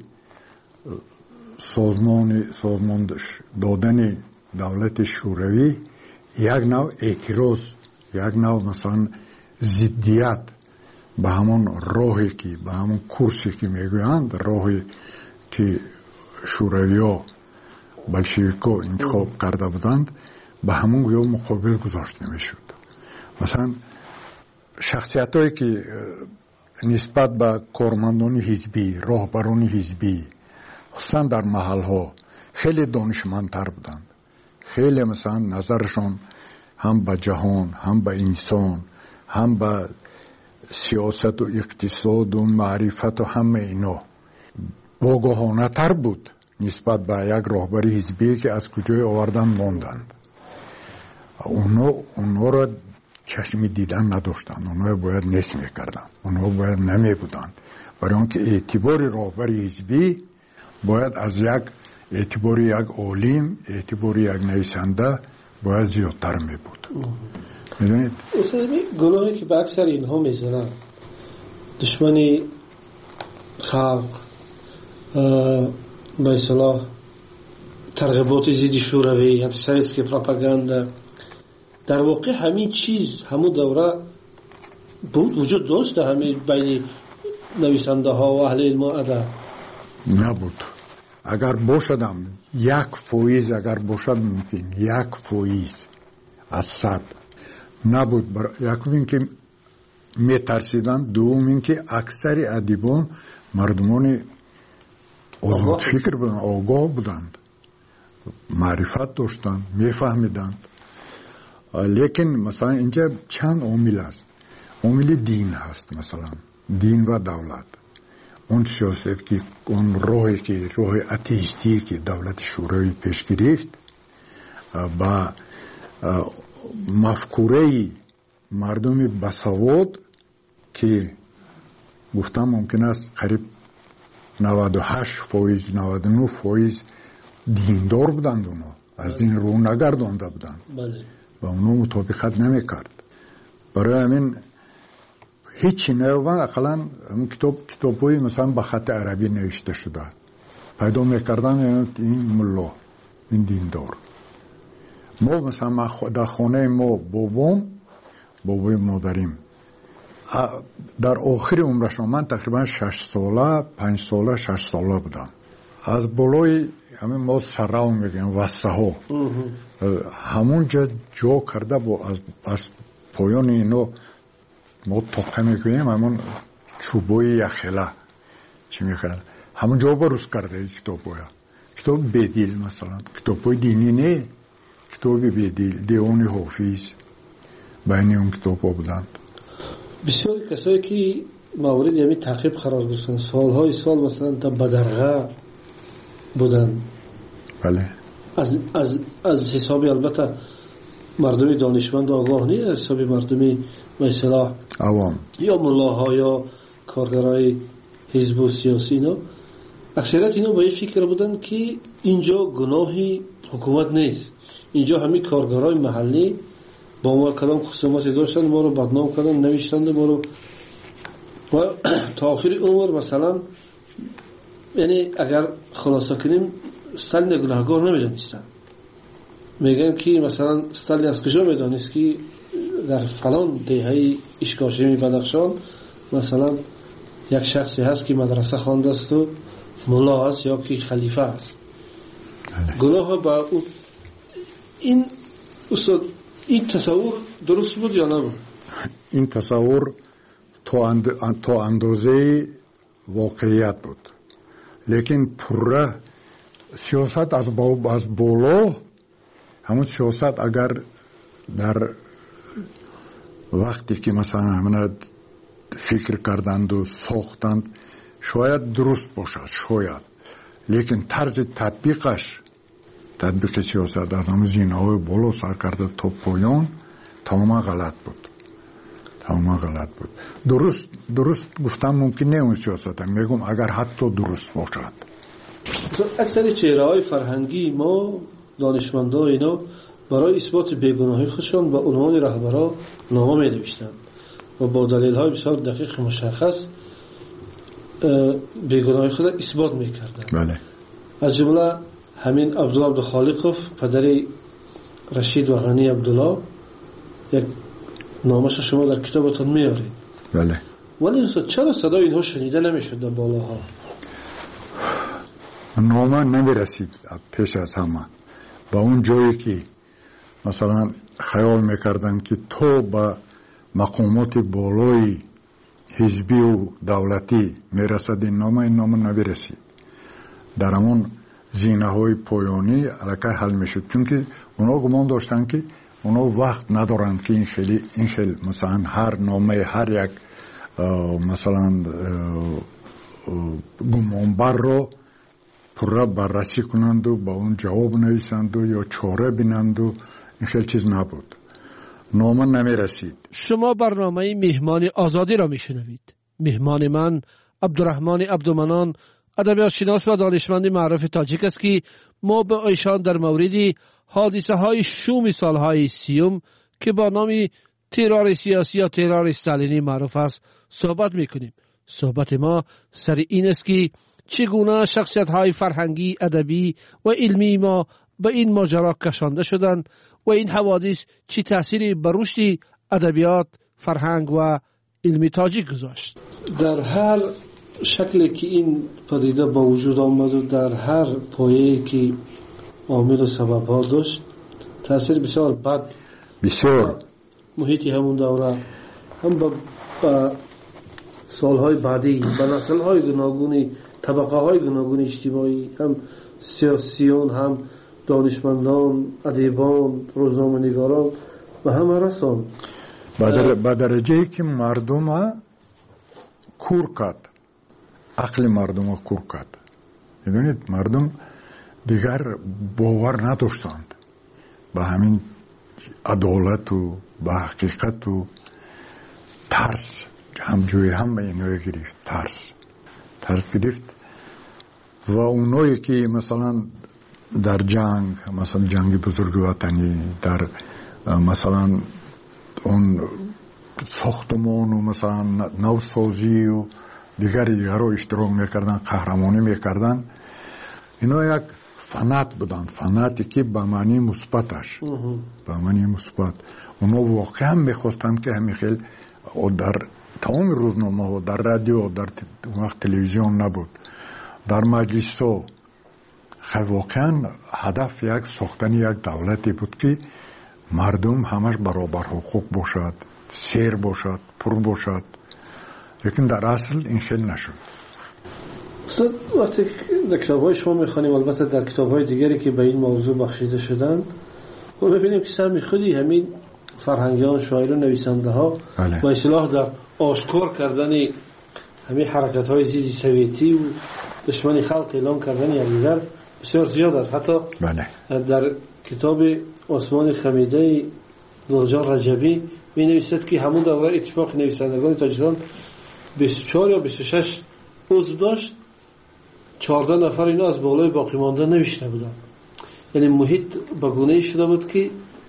سازمان سازمان دادن دولت شوروی یک نوع اعتراض، یک نوع مثلا ضدیت به همون راهی که به همون کورسی که میگویند، راهی که شوروی ها بلشویکا انتخاب کرده بودند، به همون گویا مقابل گذاشته میشد. مثلا شخصیت هایی که نسبت به کارمندان حزبی، راهبران حزبی، خصوصا در محل ها خیلی دانشمندتر بودند، خیلی مثلا نظرشان هم به جهان، هم به انسان، هم به سیاست و اقتصاد و معرفت و همه اینا آگاهانه تر بود نسبت به یک راهبر حزبی که از کجای آوردن ماندند. اونا اونا را چشمی دیدن نداشتند، اونا باید نس میکردند، اونا باید نمی بودند، برای آنکه اعتبار راهبر حزبی باید از یک اعتبار یک عالم، اعتبار یک نویسنده باید زیادتر می بود. میدونید؟ اصلا گناهی که به اکثر اینها میزنن، دشمنی خلق، به اصطلاح ترغیبات ضد شوروی، انتیسمیتیسم، پروپاگاندا، در واقع همین چیز همون دوره بود، وجود داشت همین بین نویسنده ها و اهل علم و ادب؟ نبود. اگر باشدم یک فویز، اگر باشد ممکن یک فویز از صد نبود. یک این که می ترسیدن، دوم این که اکثر ادیبان مردمان آزاد فکر بودند، آگاه بودند، معرفت داشتند، می فهمیدند. لیکن مثلا اینجا چند عامل است. عامل دین هست، مثلا دین و دولت. اون سیاست که اون راهی که راه اتئیستی که دولت شوروی پیش گرفت با مفکوره مردم بسواد که گفتم ممکن است قریب نود و هشت فایز نود و نه فایز دیندار بودند، اونا از دین رو نگردانده بودند، و اونا مطابقت نمیکرد. برای همین هیچی نیومد. اقلا کتاب کتابی مثلا به خط عربی نوشته شده پیدا میکردن، این ملا، این دیندار. ما مثلا در خانه ما بابام بابای مادریم در آخر عمرش، من تقریبا شش ساله پنج ساله شش ساله بودم، از بالای همین ما سراو میگیم وسه ها همون جا جا کرده با از, از پایان اینو ما توقع میگویم، همون چوبای یخله چی میخواد همون جا بروز کرده کتاب باید. کتاب بدیل، مثلا کتاب های دینی نه، کتاب بدیل، دیوان حافظ بین اون کتاب ها بودند. بسیاری کسایی که مورد یعنی تعقیب قرار گرفتن سالهای سال مثلا در بدرغه بودن، بله، از, از, از حسابی البته مردمی دانشمند آگاه نیست، حساب مردمی به اصطلاح عوام یا ملاها یا کارگرای حزب و سیاسی اینا، اکثریت اینا با این فکر بودن که اینجا گناهی حکومت نیست، اینجا همین کارگرای محلی با ما کدام خصوماتی داشتن، ما رو بدنام کردن، نوشتند ما رو و تا آخر عمر مثلا، یعنی اگر خلاصه کنیم استالین گناهگار نمیدانستن. میگن که مثلا استالین از کجا میدانست که در فلان دهه اشکاشمی بدخشان مثلا یک شخصی هست که مدرسه خوانده است و ملا است یا که خلیفه است. گناه با این استاد این تصور درست بود یا نبود؟ این تصور تا اندازه واقعیت بود، لیکن پره سیاست از با از بالا، همون سیاست اگر در وقتی که مثلا همه فکر کردند و ساختند شاید درست باشد، شاید، لیکن طرز تطبیقش، تطبیق سیاست از همون زینه‌های بالا سر کرده تا پایان تماما غلط بود، تماما غلط بود. درست درست گفتم ممکن نه اون سیاست، میگم اگر حتی درست باشد. اکثر چهره‌های فرهنگی ما دانشمندا اینا برای اثبات بیگناهی خودشان با عنوان رهبرا نامه می‌نوشتند و با دلایل بسیار دقیق مشخص بیگناهی خود اثبات می‌کردند. بله. از جمله همین عبدالله عبدالخالقов پدر رشید و غنی عبدالله، یک نامش شما در کتابتون میارید. بله. ولی چرا صدای اینها شنیده نمیشد در بالاها؟ نامه نمیرسید پیش از همه با اون جایی که مثلا خیال میکردن که تو با مقامات بالای حزبی و دولتی میرسد، این نامه این نامه نمیرسید. در همون زینه های پایانی علاقه حل میشد، چون که اونا گمان داشتن که اونا وقت ندارند که این خیلی این خیلی مثلا هر نامه هر یک مثلا گمانبر رو پره بررسی کنند و با اون جواب نویسند و یا چاره بینند و این خیلی چیز نبود، نامه نمی رسید. شما برنامه مهمان آزادی را می شنوید. مهمان من عبدالرحمن عبدالمنان، ادبیات شناس و دانشمند معروف تاجیک است که ما به ایشان در مورد حادثه های شوم سالهای سیوم که با نام ترور سیاسی یا ترور استالینی معروف است صحبت میکنیم. صحبت ما سر این است که چگونه شخصیت های فرهنگی، ادبی و علمی ما به این ماجرا کشانده شدند و این حوادث چه تأثیری بر رشد ادبیات، فرهنگ و علمی تاجیک گذاشت. در هر شکلی که این پدیده با وجود آمد و در هر پایه‌ای که عامل و سبب ها داشت تأثیر بسیار بد بسیار محیطی همون دوره هم با, با سالهای بعدی با نسل‌های گوناگونی، طبقه‌های گوناگون اجتماعی، هم سیاسیون، هم دانشمندان، ادیبان، روزنامه‌نگاران و همه رسان به درجه‌ای که مردم کور کرد، عقل مردم کور کرد. میدونید مردم دیگر باور نداشتند به همین عدالت و به حقیقت و ترس همجوری هم به اینوی گرفت، ترس ترس گرفت و اونایی که مثلا در جنگ، مثلا جنگ بزرگ وطنی، در مثلا اون ساختمان و مثلا نوسازی و دیگری دیگر رو اشتراک میکردن، قهرمانی میکردن، اینا یک فنات بودن، فناتی که به معنی مثبتش، به معنی مثبت. اونا واقعا میخواستن که همین خیلی در تمام روزنامه ها، در رادیو، در وقت تلویزیون نبود، در مجلس ها، خیلی واقعا هدف یک ساختن یک دولتی بود که مردم همش برابر حقوق باشد، سیر باشد، پر باشد، لیکن در اصل این خیلی نشد. استاد وقتی در کتاب های شما میخوانیم، البته در کتاب های دیگری که به این موضوع بخشیده شدند، ما ببینیم که سر میخودی همین فرهنگیان، شاعران، نویسنده ها با اصطلاح در آشکار کردن همین حرکت های ضد سویتی و دشمنی خلق اعلام کردن یکدیگر بسیار زیاد است. حتی بله. در کتاب آسمان خمیده نورجان رجبی می نویسد که همون دوره اتفاق نویسندگان تاجیکستان بیست و چهار یا بیست و شش عضو داشت، چهارده نفر اینا از بالای باقی مانده نوشته بودن. یعنی محیط به گونه‌ای شده بود که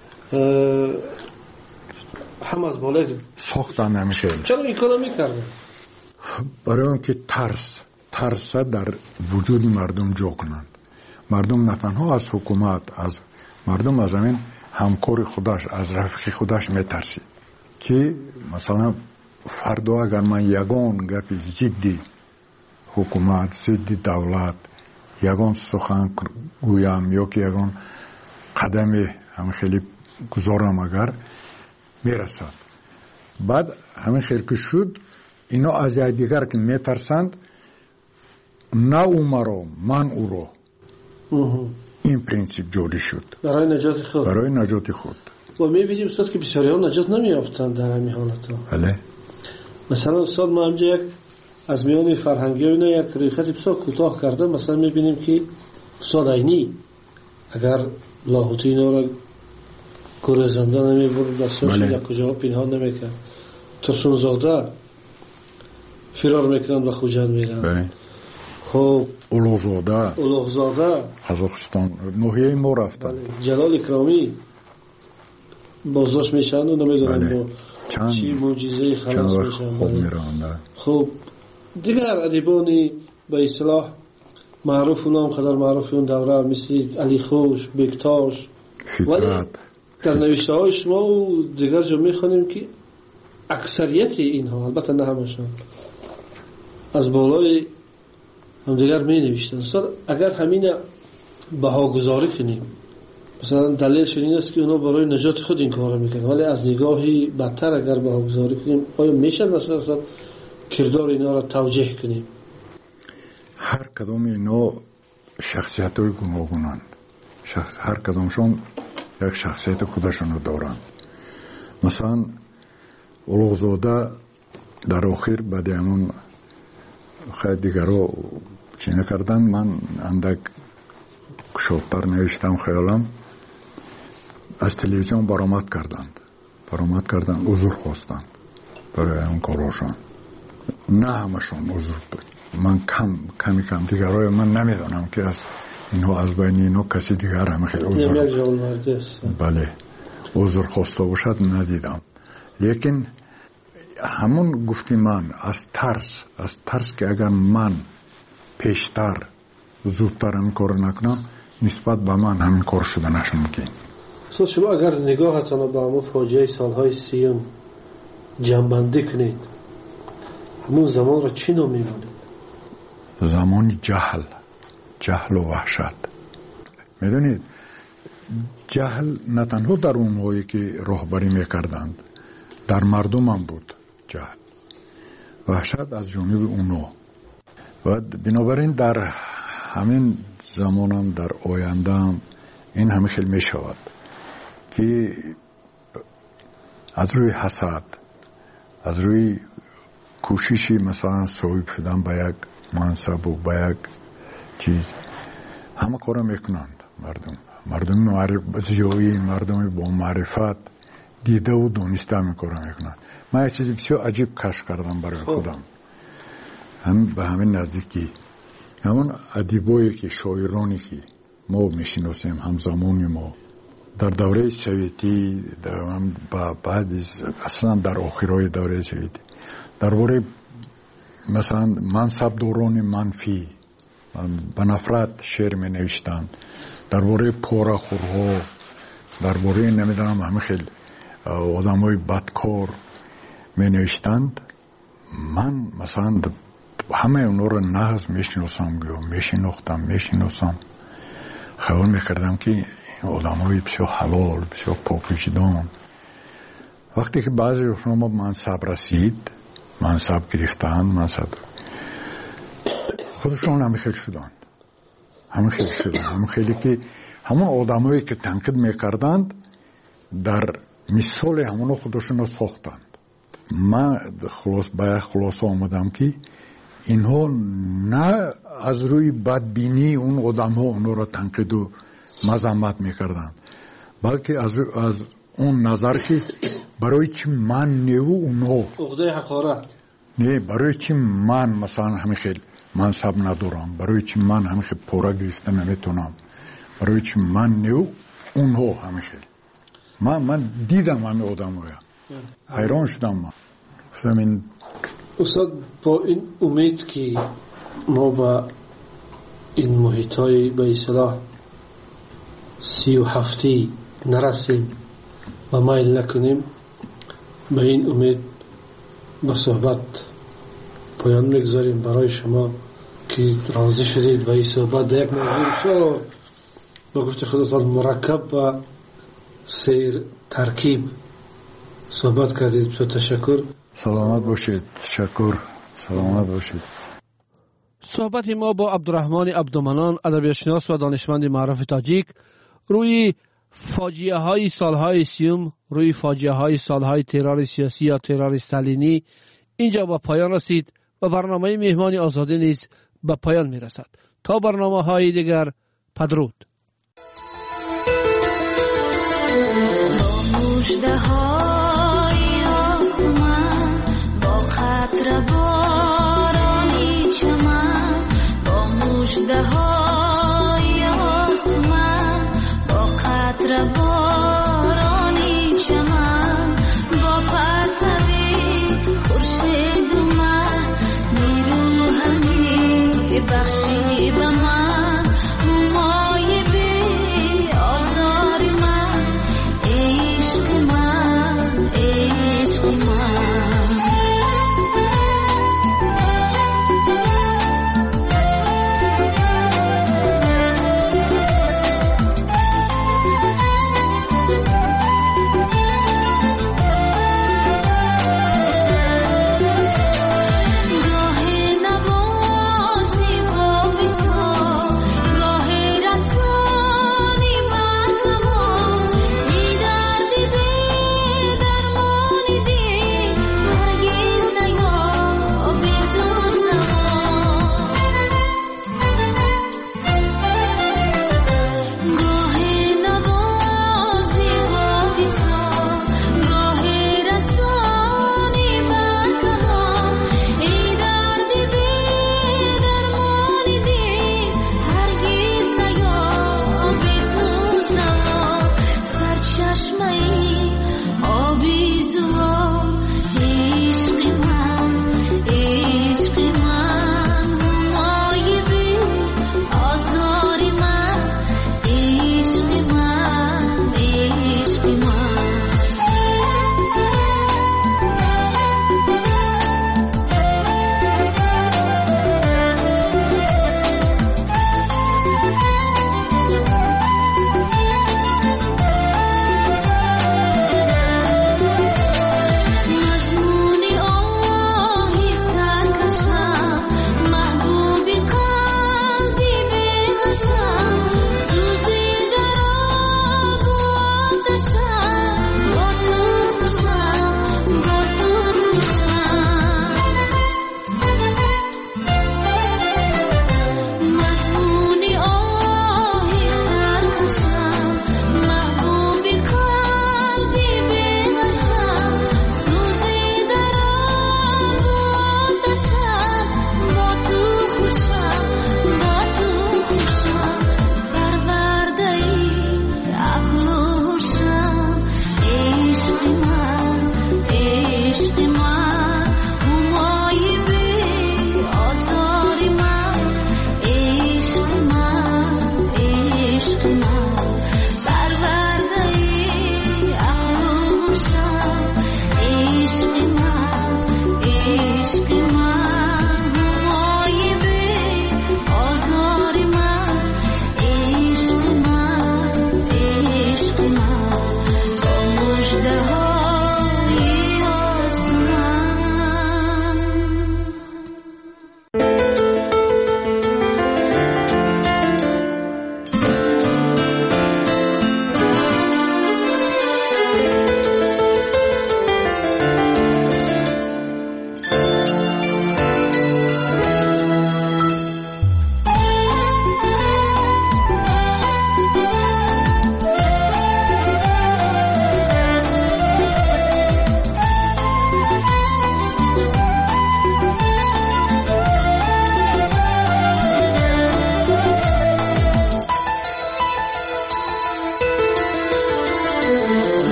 هم از بالای ساختن نمیشه. چرا این کارو میکردن؟ برای اون که ترس ترس در وجود مردم جا کنند. مردم نه تنها از حکومت، از مردم از همین همکار خودش، از رفیق خودش میترسید که مثلا فردا اگر من یگان گپی ضد حکومت، ضد دولت یگان سخن گویم یا که یگان قدم همین خیلی گذارم اگر میرسد، بعد همین خیلی که شد اینا از دیگر که میترسند، نه او مرا من او رو. این پرینسیپ جوری شد برای نجات خود. برای نجات خود. و میبینیم استاد که بسیاری ها نجات نمیافتند در همین حالت ها. بله. مثلا استاد ما همجا یک از میان فرهنگی ها اینا یک ریخت بسیار کوتاه کرده. مثلا میبینیم که استاد عینی اگر لاهوتی اینا را گریزنده نمیبرد، دستاش یک کجا پنهان نمیکرد، ترسون زاده فرار میکنند و خوجند میرند. بله. خب اولوغزاده اولوغزاده قزاقستان نوحیه ما رفتن. جلال اکرامی بازداشت میشن و نمیدونن با چند چی معجزه خلاص میشن. خوب میرن. خب دیگر ادیبانی به اصطلاح معروف اونام قدر معروف اون دوره مثل علی خوش، بکتاش، ولی در نوشته های شما و دیگر جا میخوانیم که اکثریت اینها، البته نه همشان، از بالای هم دیگر می نوشتن. اگر همین بهاگذاری کنیم، مثلا دلیلش این است که اونا برای نجات خود این کار میکنن، ولی از نگاهی بدتر اگر بهاگذاری کنیم آیا میشه مثلا کردار اینا را توجیه کنیم؟ هر کدام اینا شخصیت های گوناگونند. شخص... هر کدامشون یک شخصیت خودشون دارند. مثلا اولوغزاده در آخر بعد همون خیلی دیگر رو چی نکردن، من اندک شوتر نوشتم خیالم، از تلویزیون برآمد کردند برآمد کردند عذر خواستند برای اون کاراشون. نه همشون عذر بود، من کم کمی کم دیگرای من نمیدونم که از اینها از بین اینها کسی دیگر هم خیلی عذر بله عذر خواسته باشد ندیدم. لیکن همون گفتی من از ترس از ترس که اگر من پیشتر زودتر همین کار نکنم نسبت به من همین کار شده نشمکن. سوال شما اگر نگاهتان به همون فاجعه سالهای سیون جنبندی کنید، همون زمان را چی نام می‌دانید؟ زمان جهل جهل و وحشت. میدونید جهل نه تنها در اونهایی که راهبری میکردند، در مردم هم بود جهل. وحشت از جانب اونا. و بنابراین در همین زمان هم در آینده هم این همه خیلی می شود که از روی حسد، از روی کوششی مثلا صاحب شدن به یک منصب و به یک چیز همه کار میکنند. مردم مردم معرف زیایی، مردم با معرفت دیده و دانسته میکنم میکنند. من یک چیزی بسیار عجیب کشف کردم برای خودم، هم به همین نزدیکی همون ادیبایی که شاعرانی که ما میشناسیم همزمان ما در دوره سویتی، در بعد اصلا در آخرای دوره سویتی درباره مثلا منصبداران منفی به نفرت شعر می نوشتند، درباره پاره‌خورها، درباره نمیدونم همه خیلی آدمای بدکار می نوشتند. من مثلا همه اونا رو نغز میشناسم یا میشناختم میشناسم خیال میکردم که این آدمای بسیار حلال، بسیار پاکیزدان. وقتی که بعضی شما منصب رسید، منصب گرفتن، منصب خودشون همه خیلی شدند همه خیلی شدند همه خیلی که همون آدمایی که تنقید میکردند در مثال همون خودشون رو ساختند. من خلاص به خلاصه آمدم که اینها نه از روی بدبینی اون آدم ها اونها را تنقید و مذمت میکردند، بلکه از, از اون نظر که برای چی من نیو اونها عقده حقارت نه، برای چی من مثلا همین خیلی منصب ندارم، برای چی من همین خیلی پورا گرفته نمیتونم، برای چی من نیو اونها همین خیلی من من دیدم همین آدم ها حیران شدم. من همین استاد با این امید که ما با این محیط های به اصطلاح سی و هفتی نرسیم و مایل نکنیم، به این امید به صحبت پایان میگذاریم برای شما که راضی شدید به این صحبت. در یک موضوع بسیار با گفت خودتان مرکب و سیر ترکیب صحبت کردید. بسیار تشکر. سلامت باشید. تشکر. سلامت باشید. صحبت ما با عبدالرحمن عبدالمنان، ادبیاتشناس و دانشمند معروف تاجیک، روی فاجعه های سالهای سیوم، روی فاجعه های سالهای ترور سیاسی یا ترور استالینی اینجا با پایان رسید و برنامه مهمان آزادی نیز به پایان می رسد. تا برنامه های دیگر، پدرود. مژده های آسمان با قطره بارانی چمن، با مژده های آسمان با قطره بارانی چمن، با پرتوی خورشید من نیرو همی بخشی به من، موهای بی آزار من، عشق من، عشق من.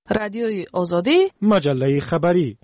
رادیوی آزادی، مجله خبری.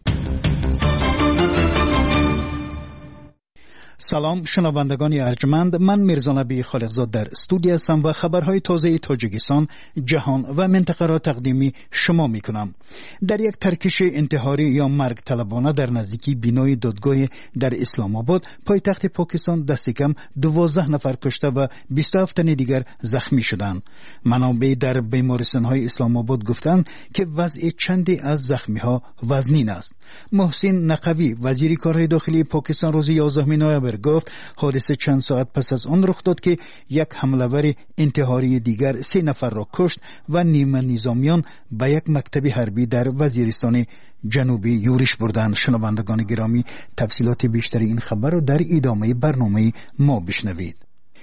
سلام شنوندگان ارجمند، من میرزا نبی خالقزاد در استودیو هستم و خبرهای تازه تاجیکستان، جهان و منطقه را تقدیم شما می کنم. در یک ترکش انتحاری یا مرگ طلبانه در نزدیکی بینای دادگاه در اسلام آباد پایتخت پاکستان دست کم دوازده نفر کشته و بیست و هفت تن دیگر زخمی شدند. منابع در بیمارستان‌های اسلام آباد گفتند که وضع چندی از زخمی‌ها وزنین است. محسن نقوی وزیر کارهای داخلی پاکستان روز یازدهم نوامبر گفت حادثه چند ساعت پس از آن رخ داد که یک حمله‌ور انتحاری دیگر سه نفر را کشت و نیمه نظامیان به یک مکتب حربی در وزیرستان جنوبی یورش بردند. شنوندگان گرامی، تفصیلات بیشتری این خبر را در ادامه برنامه ما بشنوید.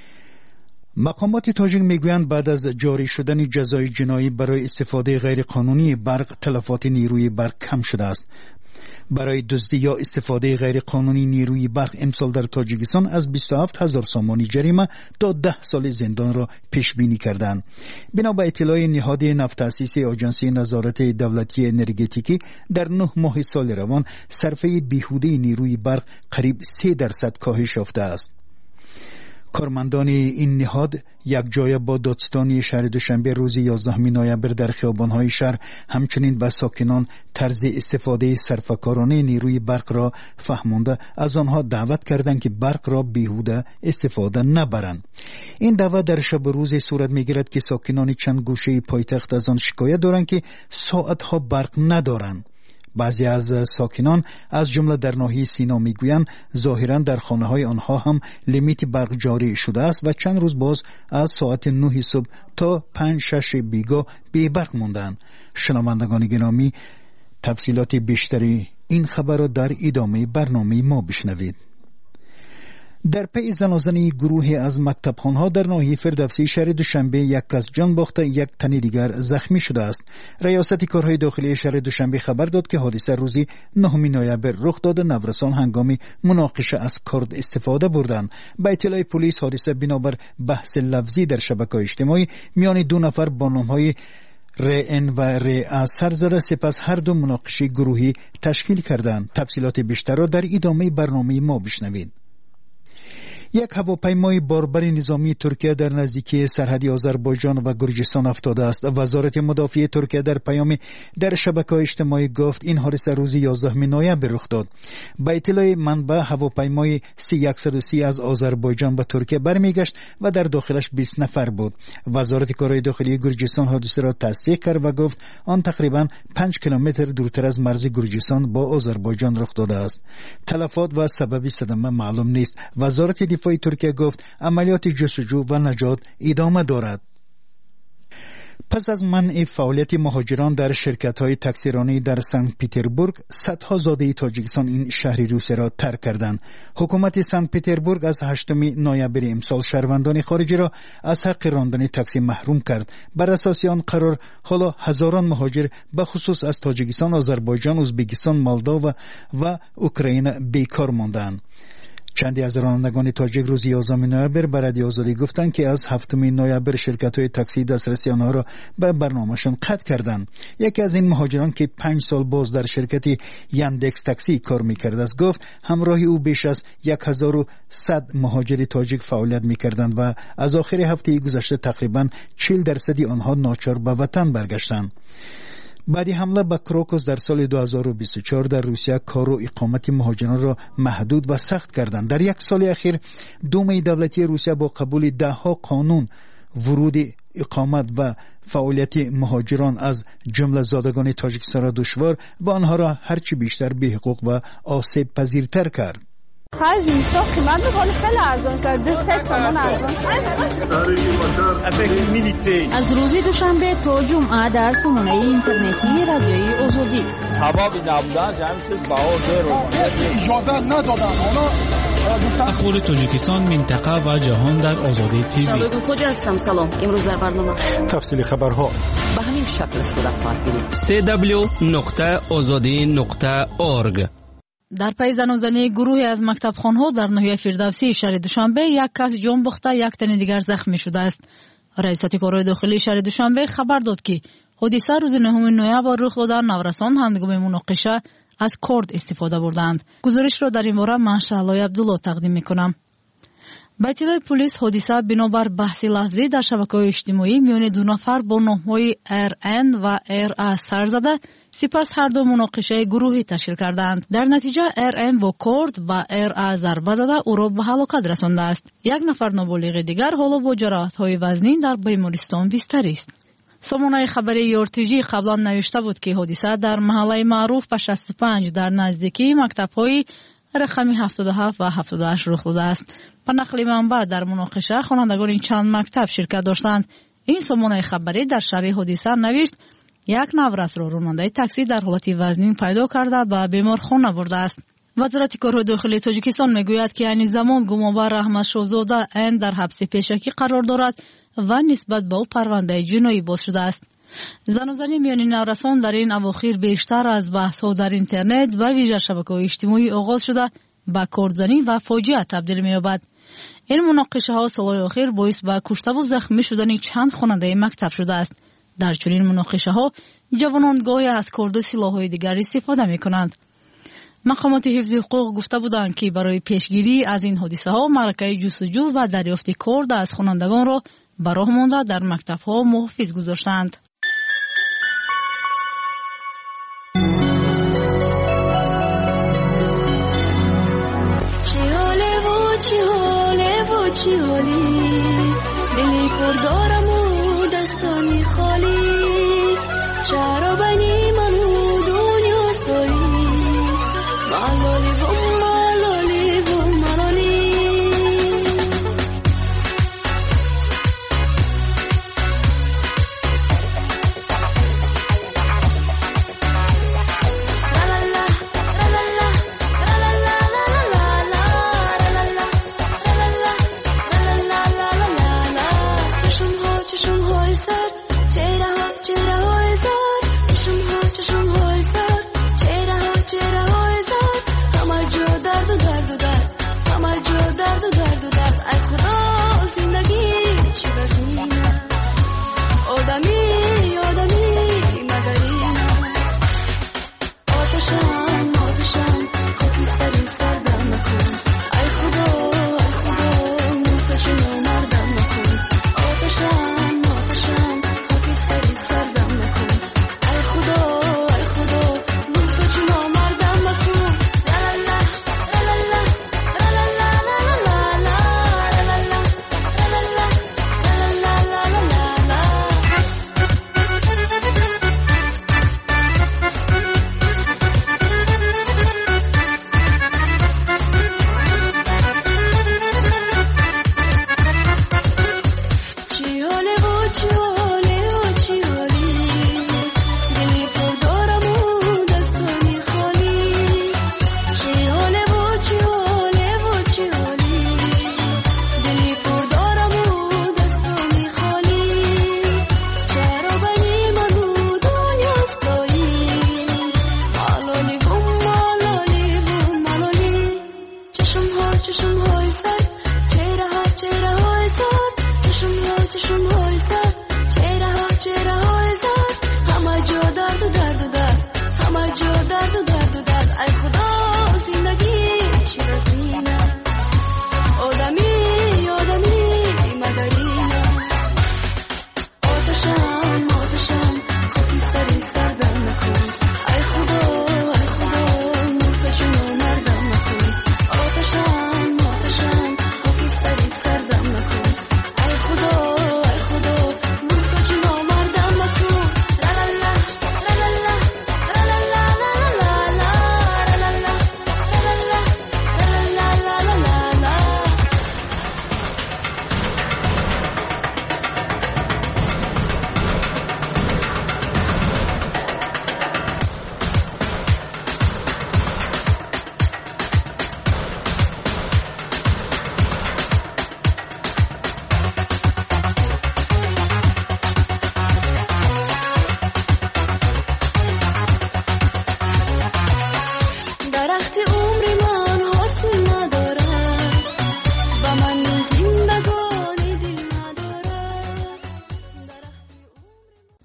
مقامات تاجیک میگویند بعد از جاری شدن جزای جنایی برای استفاده غیرقانونی برق، تلفات نیروی برق کم شده است. برای دزدی یا استفاده غیرقانونی نیروی برق امسال در تاجیکستان از بیست و هفت هزار سامانی جریمه تا ده سال زندان را پیش بینی کردند. بنا به اطلاع نهاد نفت تأسیس آژانسی نظارت دولتی انرژتیکی، در نه ماه سال روان صرفه بیهوده نیروی برق قریب سه درصد کاهش یافته است. کارمندان این نهاد یک جای با دادستانی شهر دوشنبه روز یازدهم نوامبر در خیابان‌های شهر همچنین به ساکنان طرز استفاده صرفه‌کارانه نیروی برق را فهمانده از آنها دعوت کردند که برق را بیهوده استفاده نبرند. این دعوت در شب و روز صورت می‌گیرد که ساکنان چند گوشه پایتخت از آن شکایت دارند که ساعت‌ها برق ندارند. بعضی از ساکنان از جمله در ناحیه سینا میگویند ظاهرا در خانه های آنها هم لیمیت برق جاری شده است و چند روز باز از ساعت نه صبح تا پنج شش بیگاه بی برق ماندند. شنوندگان گرامی، تفصیلات بیشتری این خبر را در ادامه برنامه ما بشنوید. در پی زنازنی گروهی از مکتبخانه‌ها در ناحیه فردوسی شهر دوشنبه یک کس جان باخته، یک تن دیگر زخمی شده است. ریاست کارهای داخلی شهر دوشنبه خبر داد که حادثه روزی نهم نوامبر رخ داده. نورسان هنگام مناقشه از کارد استفاده بردند. به اطلاع پلیس حادثه بنابر بحث لفظی در شبکه‌های اجتماعی میان دو نفر با نام‌های رئن و رئا سر زده، سپس هر دو مناقشه گروهی تشکیل کردند. تفصیلات بیشتر را در ادامه برنامه ما بشنوید. یک هواپیمای باربر نظامی ترکیه در نزدیکی سرحدی آذربایجان و گرجستان افتاده است. وزارت مدافع ترکیه در پیامی در شبکه‌های اجتماعی گفت این حادثه روز یازدهم نوامبر رخ داد. با اطلاع منبع، هواپیمای سی صد و سی از آذربایجان به ترکیه برمیگشت و در داخلش بیست نفر بود. وزارت کارهای داخلی گرجستان حادثه را تصدیق کرد و گفت آن تقریباً پنج کیلومتر دورتر از مرز گرجستان با آذربایجان رخ داده است. تلفات و سبب صدمه معلوم نیست. وزارت دفاع ترکیه گفت عملیات جستجو و نجات ادامه دارد. پس از منع فعالیت مهاجران در شرکت‌های تاکسیرانی در سنت پترزبورگ، صدها زاده تاجیکستان این شهر روسیه را ترک کردند. حکومت سنت پترزبورگ از هشتم نوامبر امسال شهروندان خارجی را از حق راندن تاکسی محروم کرد. بر اساس آن قرار حالا هزاران مهاجر به خصوص از تاجیکستان، آذربایجان، ازبکستان، مولداوا و, و اوکراین بیکار ماندند. چندی از رانندگان تاجیک روز یازدهم نوامبر به رادیو آزادی گفتند که از هفتم نوامبر شرکت‌های تاکسی دسترسی آنها را به برنامه‌شان قطع کردند. یکی از این مهاجران که پنج سال باز در شرکت یاندکس تاکسی کار می‌کرد است گفت همراه او بیش از هزار و صد مهاجر تاجیک فعالیت می‌کردند و از آخر هفته گذشته تقریباً چهل درصدی آنها ناچار به وطن برگشتند. بعد حمله به کراکوس در سال دو هزار و بیست و چهار در روسیه کار و اقامت مهاجران را محدود و سخت کردند. در یک سال اخیر دوم دولتی روسیه با قبول ده ها قانون ورود، اقامت و فعالیت مهاجران از جمله زادگان تاجیکستان را دشوار و آنها را هرچی بیشتر بی حقوق و آسیب پذیرتر کرد. خرج اینستا قیمت می‌کنه خیلی ارزان شد. دو سه تومن ارزان شد. از روز دوشنبه تا جمعه در سامانه اینترنتی رادیوی آزادی. هوا بی‌نبودن جمعیت باور زیرو. اجازه ندادن. اخبار تاجیکستان، منطقه و جهان در آزادی تیوی. شباب خوج هستم. سلام. امروز در برنامه تفصیل خبرها به همین شکل صورت خواهد گرفت. سی دبلیو نقطه آزادی نقطه اورگ. در پی زنازنی گروهی از مکتبخانه‌ها در ناحیه فردوسی شهر دوشنبه یک کس جان باخته، یک تن دیگر زخمی شده است. ریاست کارهای داخلی شهر دوشنبه خبر داد که حادثه روز نهم نوامبر رخ داد. نورسان هنگام مناقشه از کورد استفاده بردند. گزارش را در این باره من شهلای عبدالله تقدیم میکنم. با اطلاع پلیس حادثه بنابر بحث لفظی در شبکه‌های اجتماعی میان دو نفر با نام‌های ار ان و ار اس سر زده، سپس هر دو مناقشه گروهی تشکیل کردند. در نتیجه ار ان با کورد و ار اس ضربه زده او را به هلاکت رسانده است. یک نفر نابالغ دیگر حالا با جراحت‌های وزنین در بیمارستان بستری است. سامانه خبری یورتیجی قبلا نوشته بود که حادثه در محله معروف به شصت و پنج در نزدیکی مکتب‌های رقمی هفتاد و هفت و هفتاد و هشت رخ داده است. به نقل منبع در مناقشه خوانندگان این چند مکتب شرکت داشتند. این سامانه خبری در شرح حادثه نوشت یک نورس را راننده تاکسی در حالت وزنین پیدا کرده به بیمارخانه برده است. وزارت کارهای داخلی تاجیکستان میگوید که این زمان گمانبر رحمت شاهزاده ان در حبس پیشکی قرار دارد و نسبت به او پرونده جنایی باز شده است. زن و زنی میان نورسان در این اواخر بیشتر از بحث‌ها در اینترنت و ویژه شبکه‌های اجتماعی آغاز شده به کردزنی و فاجعه تبدیل می‌یابد. این مناقشه‌ها سال‌های اخیر باعث به کشته و زخمی شدن چند خواننده مکتب شده است. در چنین مناقشه‌ها جوانان گاهی از کرد و سلاح‌های دیگر استفاده می‌کنند. مقامات حفظ حقوق گفته بودند که برای پیشگیری از این حادثه‌ها معرکه جستجو و دریافت کرد از خوانندگان را به راه مانده در مکتب‌ها محافظ گذاشتند. چی حالی دلی پر دارم و دستانی خالی چرا بنی منو دنیا سایی ملالی و ملالی و ملالی چشم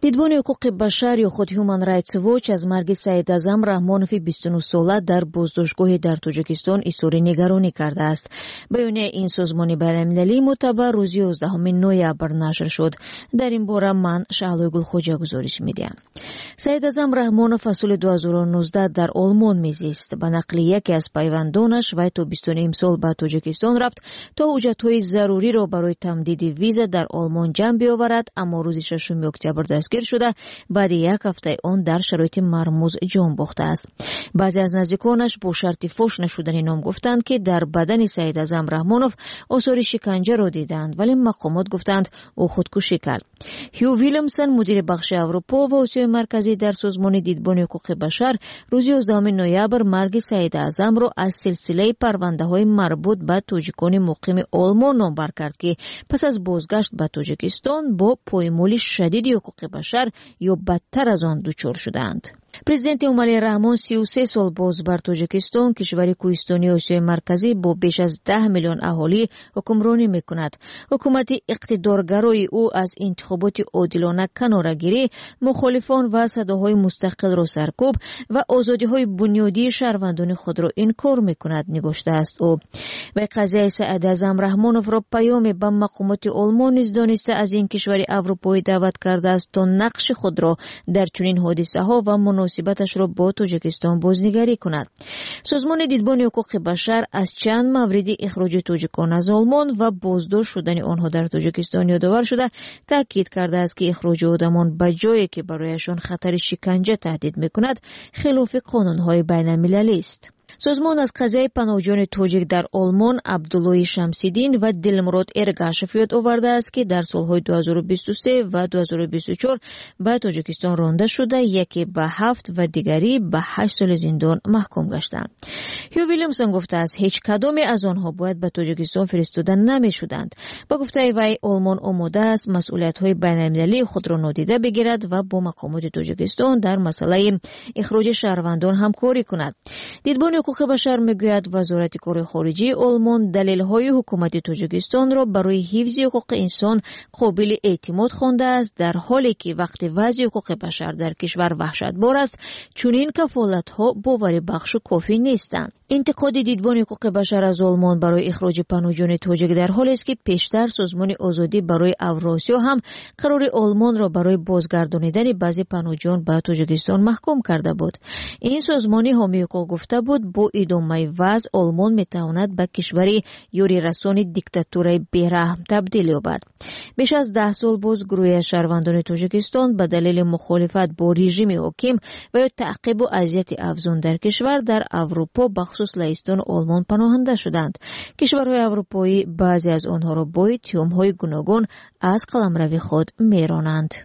دیدبان حقوق بشر یا خود هیومن رایتس واچ از مرگ سعید اعظم رحمانوف بیست و نه ساله در بازداشتگاه در تاجیکستان اظهار نگرانی کرده است. بیانیه این سازمان بین‌المللی معتبر روز یازدهم نوامبر نشر شد. در این باره من شعله گلخوجا گزارش میدم. سعید اعظم رحمانوف از سال دو هزار و نوزده در آلمان میزیست. به نقل یکی از پیوندانش وی تا بیست و نیم سال به تاجیکستان رفت تا حجت‌های ضروری را برای تمدید ویزا در آلمان جمع بیاورد، اما روز ششم اکتبر دستگیر شده. بعد یک هفته آن در شرایط مرموز جان باخته است. بعضی از نزدیکانش با شرط فحش نشدن نام گفتند که در بدن سعید اعظم رحمانوف آثار شکنجه را دیدند، ولی مقامات گفتند او خودکشی کرد. هیو ویلیامسون مدیر بخش اروپا و آسیای مرکزی در سازمان دیدبان حقوق بشر روز یازدهم نوامبر مرگ سعید اعظم را از سلسله پرونده‌های مربوط به تاجیکان مقیم آلمان نامبر کرد که پس از بازگشت به تاجیکستان با پایمال شدید حقوق بشر یا بدتر از آن دچار شدند. پرزیدنت امالی رحمان سی و سه سال باز بر تاجیکستان، کشور کوهستانی آسیای مرکزی با بیش از ده میلیون اهالی حکمرانی میکند. حکومت اقتدارگرای او از انتخابات عادلانه کناره‌گیری، مخالفان و صداهای مستقل را سرکوب و آزادی‌های بنیادی شهروندان خود را انکار میکند نگاشته است. او و قضیه سعید اعظم رحمانوف را پیام به مقامات آلمان نیز دانسته از این کشور اروپایی دعوت کرده است تا نقش خود را در چنین حادثه‌ها و مناسبتش را با تاجیکستان بازنگری کند. سازمان دیدبان حقوق بشر از چند مورد اخراج تاجیکان از آلمان و بازداشت شدن آنها در تاجیکستان یادآور شده تاکید کرده است که اخراج آدمان به جایی که برایشان خطر شکنجه تهدید میکند خلاف قانون‌های بین‌المللی است. سازمان از قضیه پناهجویان تاجیک در آلمان عبدالله شمسیدین و دلمراد ارگاشف یاد آورده است که در سالهای دو هزار و بیست و سه و دو هزار و بیست و چهار به تاجیکستان رانده شده، یکی به هفت و دیگری به هشت سال زندان محکوم گشتند. هیو ویلیامسون گفته است هیچ کدام از آنها باید به تاجیکستان فرستاده نمی شدند. با گفته وی آلمان آماده است مسئولیت‌های بین‌المللی خود را نادیده بگیرد و با مقامات تاجیکستان در مسئله اخراج شهروندان همکاری کند. دیدبان حقوق بشر میگوید وزارت کار خارجه آلمان دلیل‌های حکومت تاجیکستان را برای حفظ حقوق انسان قابل اعتماد خوانده است، در حالی که وقتی وضع حقوق بشر در کشور وحشتبار است چنین کفالت‌ها باور بخش و کافی نیستند. انتقاد دیدبان حقوق بشر از آلمان برای اخراج پناهجویان تاجیک در حالی است که پیشتر سازمان آزادی برای اوراسیا هم قرار آلمان را برای بازگردانیدن بعضی پناهجویان به تاجیکستان محکوم کرده بود. این سازمان حامی حقوق گفته بود با ادامه وضع آلمان میتواند به کشوری یوری رسان دیکتاتوری بیرحم تبدیل یابد. بیش از ده سال باز گروه شهروندان تاجیکستان به دلیل مخالفت با رژیم حاکم و یا تعقیب و اذیت افزون در کشور در اروپا بخصوص لهستان آلمان پناهنده شدند. کشورهای اروپایی بعضی از آنها را با اتهام‌های گوناگون از قلمرو خود میرانند.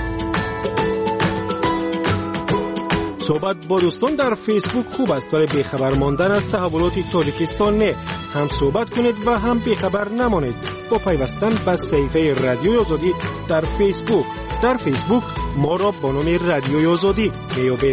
صحبت با دوستان در فیسبوک خوب است، ولی بیخبر ماندن از تحولات تاجیکستان نه. هم صحبت کنید و هم بیخبر نمانید با پیوستن به صفحه رادیوی آزادی در فیسبوک. در فیسبوک ما را با نام رادیوی آزادی میابید.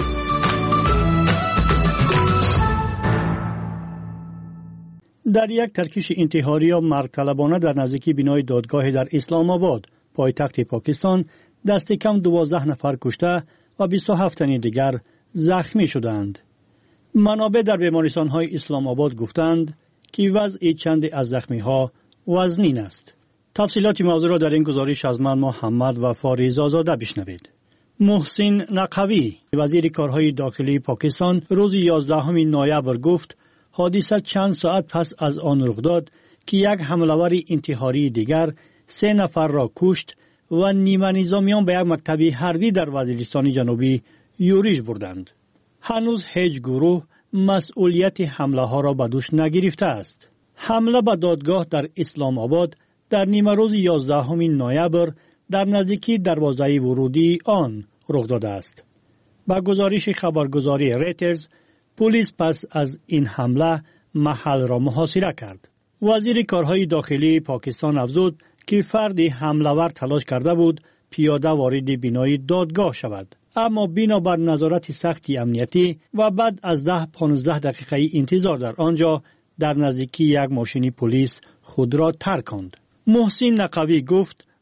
در یک ترکیش انتحاری یا مرگطلبانه در نزدیکی بینای دادگاه در اسلام آباد، پایتخت پاکستان، دست کم دوازده نفر کشته و بیست و هفت تن دیگر زخمی شدند. منابع در بیمارستان‌های اسلام آباد گفتند که وضع چند از زخمی‌ها وزنین است. تفصیلات موضوع را در این گزارش از من محمد و فاریز آزاده بشنوید. محسن نقوی، وزیر کارهای داخلی پاکستان، روز یازدهم نوامبر گفت حادثه چند ساعت پس از آن رخ داد که یک حمله‌آور انتحاری دیگر سه نفر را کشت و نیمه نظامیان به یک مکتب حربی در وزیرستان جنوبی یورش بردند. هنوز هیچ گروه مسئولیت حمله ها را به دوش نگرفته است. حمله به دادگاه در اسلام آباد در نیمه روز یازدهم نوامبر در نزدیکی دروازه ورودی آن رخ داده است. با گزارش خبرگزاری ریترز، پلیس پس از این حمله محل را محاصره کرد. وزیر کارهای داخلی پاکستان افزود که فرد حمله‌آور تلاش کرده بود پیاده وارد بینای دادگاه شود، اما بنابر نظارت سختی امنیتی و بعد از ده پانزده دقیقه انتظار در آنجا در نزدیکی یک ماشین پلیس خود را ترک کند. محسن نقوی گفت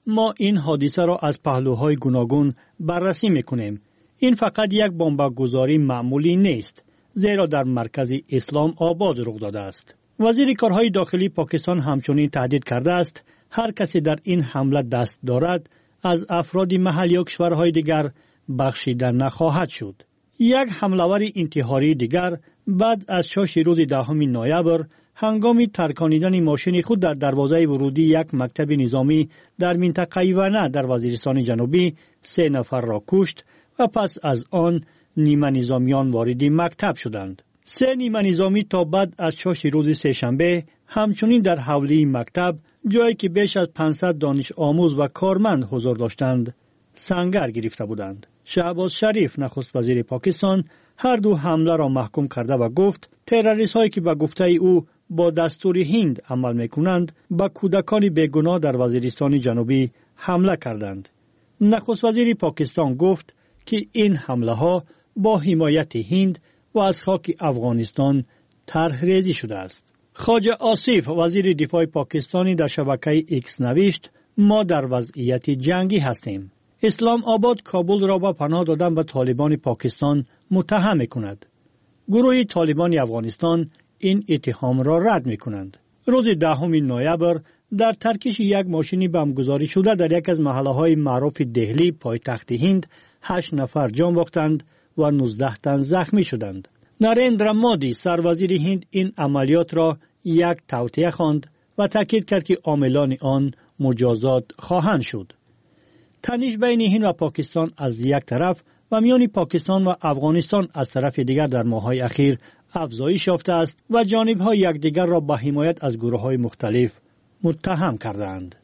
ما این حادثه را از پهلوهای گوناگون بررسی میکنیم. این فقط یک بمبگذاری معمولی نیست، زیرا در مرکز اسلام آباد رخ داده است. وزیر کارهای داخلی پاکستان همچنین تهدید کرده است هر کسی در این حمله دست دارد از افراد محلی و کشورهای دیگر بخشیده نخواهد شد. یک حمله‌ور انتحاری دیگر بعد از شش روز دهم نوامبر هنگام ترکانیدن ماشین خود در دروازه ورودی یک مکتب نظامی در منطقه ونه در وزیرستان جنوبی سه نفر را کشت و پس از آن نیمه نظامیان وارد مکتب شدند. سه نیمه نظامی تا بعد از شش روز سه‌شنبه همچنین در حوله مکتب، جایی که بیش از پانصد دانش آموز و کارمند حضور داشتند، سنگر گرفته بودند. شهباز شریف نخست وزیر پاکستان هر دو حمله را محکوم کرده و گفت تروریست هایی که به گفته او با دستور هند عمل میکنند به کودکان بیگناه در وزیرستان جنوبی حمله کردند. نخست وزیر پاکستان گفت که این حمله ها با حمایت هند و از خاک افغانستان طرح ریزی شده است. خواجه آصف وزیر دفاع پاکستانی در شبکه ایکس نوشت ما در وضعیت جنگی هستیم. اسلام آباد کابل را به پناه دادن به طالبان پاکستان متهم می‌کند. گروه طالبان افغانستان این اتهام را رد می‌کنند. روز دهم نوامبر در ترکش یک ماشین بمبگذاری شده در یک از محله‌های معروف دهلی پایتخت هند هشت نفر جان باختند و نوزده تن زخمی شدند. نریندرا مودی سروزیر هند این عملیات را یک توطئه خواند و تاکید کرد که عاملان آن مجازات خواهند شد. تنش بین هند و پاکستان از یک طرف و میان پاکستان و افغانستان از طرف دیگر در ماه‌های اخیر افزایش یافته است و جانب‌ها یکدیگر را به حمایت از گروه‌های مختلف متهم کردند.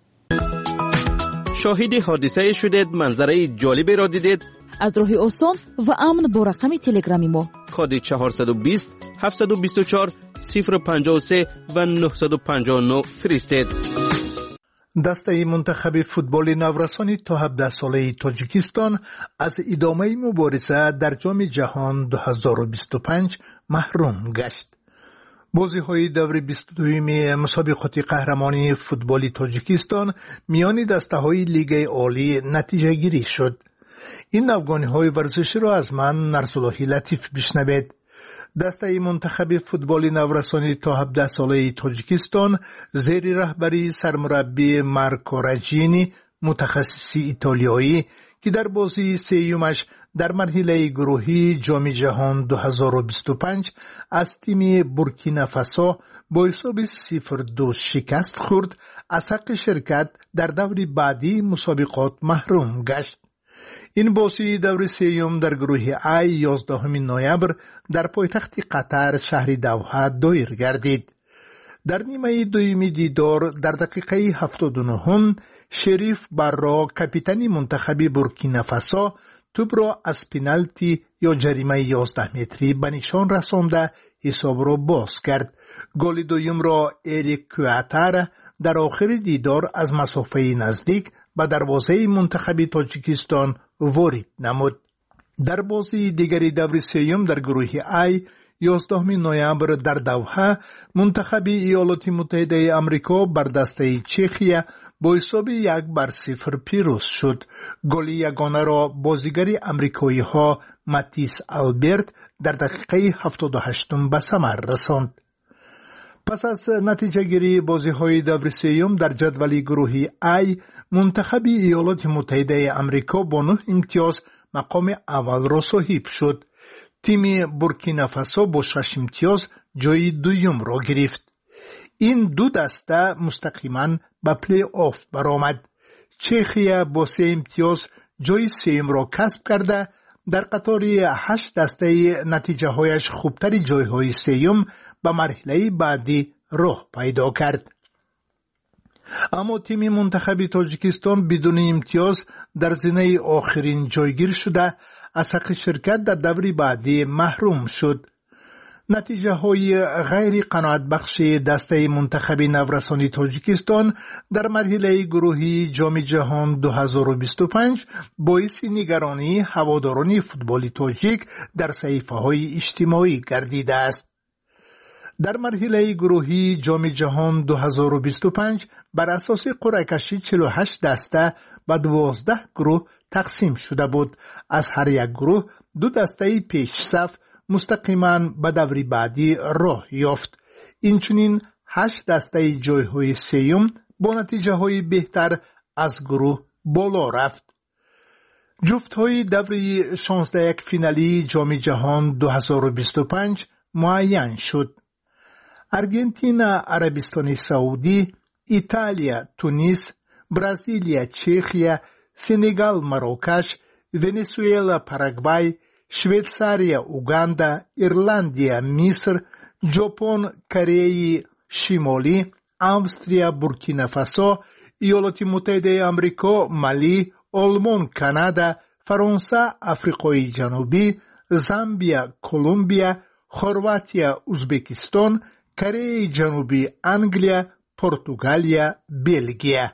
شاهد حادثه شدید، منظره جالبی را دیدید؟ از راه آسان و امن با رقم تلگرامی ما کد چهارصد و بیست هفتصد و بیست و چهار صفر پنجاه و سه و نهصد و پنجاه و نه فرستید. دسته منتخب فوتبال نورسان تا هفده ساله تاجیکستان از ادامه مبارزه در جام جهان دو هزار و بیست و پنج محروم گشت. بازی‌های دور بیست و دوم مسابقات قهرمانی فوتبال تاجیکستان میان دسته‌های لیگ عالی نتیجه گیری شد. این افغانی‌های ورزشی را از من نرسالله لطیف بشنوید. دسته منتخب فوتبال نورسانی تا هفده ساله تاجیکستان زیر رهبری سرمربی مارکو راجینی متخصص ایتالیایی که در بازی سیومش در مرحله گروهی جام جهان دو هزار و بیست و پنج از تیم بورکینافاسو با حساب صفر دو شکست خورد، از حق شرکت در دور بعدی مسابقات محروم گشت. این بازی دور سیوم در گروه ای یازدهم نوامبر در پایتخت قطر شهر دوحه دایر گردید. در نیمه دومی دیدار در دقیقه هفتاد و نه شریف برا کاپیتان منتخب بورکینافاسو توپ را از پنالتی یا جریمه یازده متری به نشان رسانده حساب را باز کرد. گل دوم را اریک کواتر در آخر دیدار از مسافه نزدیک به دروازه منتخب تاجیکستان وارد نمود. در بازی دیگری دور سیوم در گروه ای یازدهم نوامبر در دوحه منتخب ایالات متحده آمریکا بر دسته چخیه با حساب یک بر صفر پیروز شد. گل یگانه را بازیگر آمریکایی ها ماتیس آلبرت در دقیقه هفتاد و هشت به ثمر رساند. پس از نتیجه گیری بازی های دور سیوم در جدول گروه ای منتخب ایالات متحده آمریکا با نه امتیاز مقام اول را صاحب شد. تیم بورکینافاسو با شش امتیاز جای دوم را گرفت. این دو دسته مستقیما به پلی آف برآمد. چخیه با سه امتیاز جای سوم را کسب کرده در قطار هشت دسته نتیجه هایش خوبتر جای های سوم به مرحله بعدی راه پیدا کرد. اما تیم منتخب تاجیکستان بدون امتیاز در زینه آخرین جایگیر شده از حق شرکت در دور بعدی محروم شد. نتیجه های غیر قناعت بخش دسته منتخب نورسانی تاجیکستان در مرحله گروهی جام جهان دو هزار و بیست و پنج باعث نگرانی هواداران فوتبال تاجیک در صحیفه های اجتماعی گردیده است. در مرحله گروهی جام جهان دو هزار و بیست و پنج بر اساس قرعه کشی چهل و هشت دسته و دوازده گروه تقسیم شده بود. از هر یک گروه دو دسته پیش صف مستقیما به دور بعدی راه یافت. اینچنین هشت دسته جایهای سیوم با نتیجه های بهتر از گروه بالا رفت. جفت های دوری شانزده یک فینالی جام جهان دو هزار و بیست و پنج معین شد. ارژانتین عربستان سعودی، ایتالیا تونس، برزیلیا چخیا، سنگال مراکش، ونزوئلا پاراگوای، شویتساریا اوگاندا، ایرلندیا مصر، ژاپن کره شمالی، استرالیا بورکینافاسو، ایالات متحده آمریکا مالی، آلمان کانادا، فرانسه آفریقای جنوبی، زامبیا کلمبیا، خرواتیا ازبکستان، کره جنوبی انگلیا، پرتغالیا، بلژیم.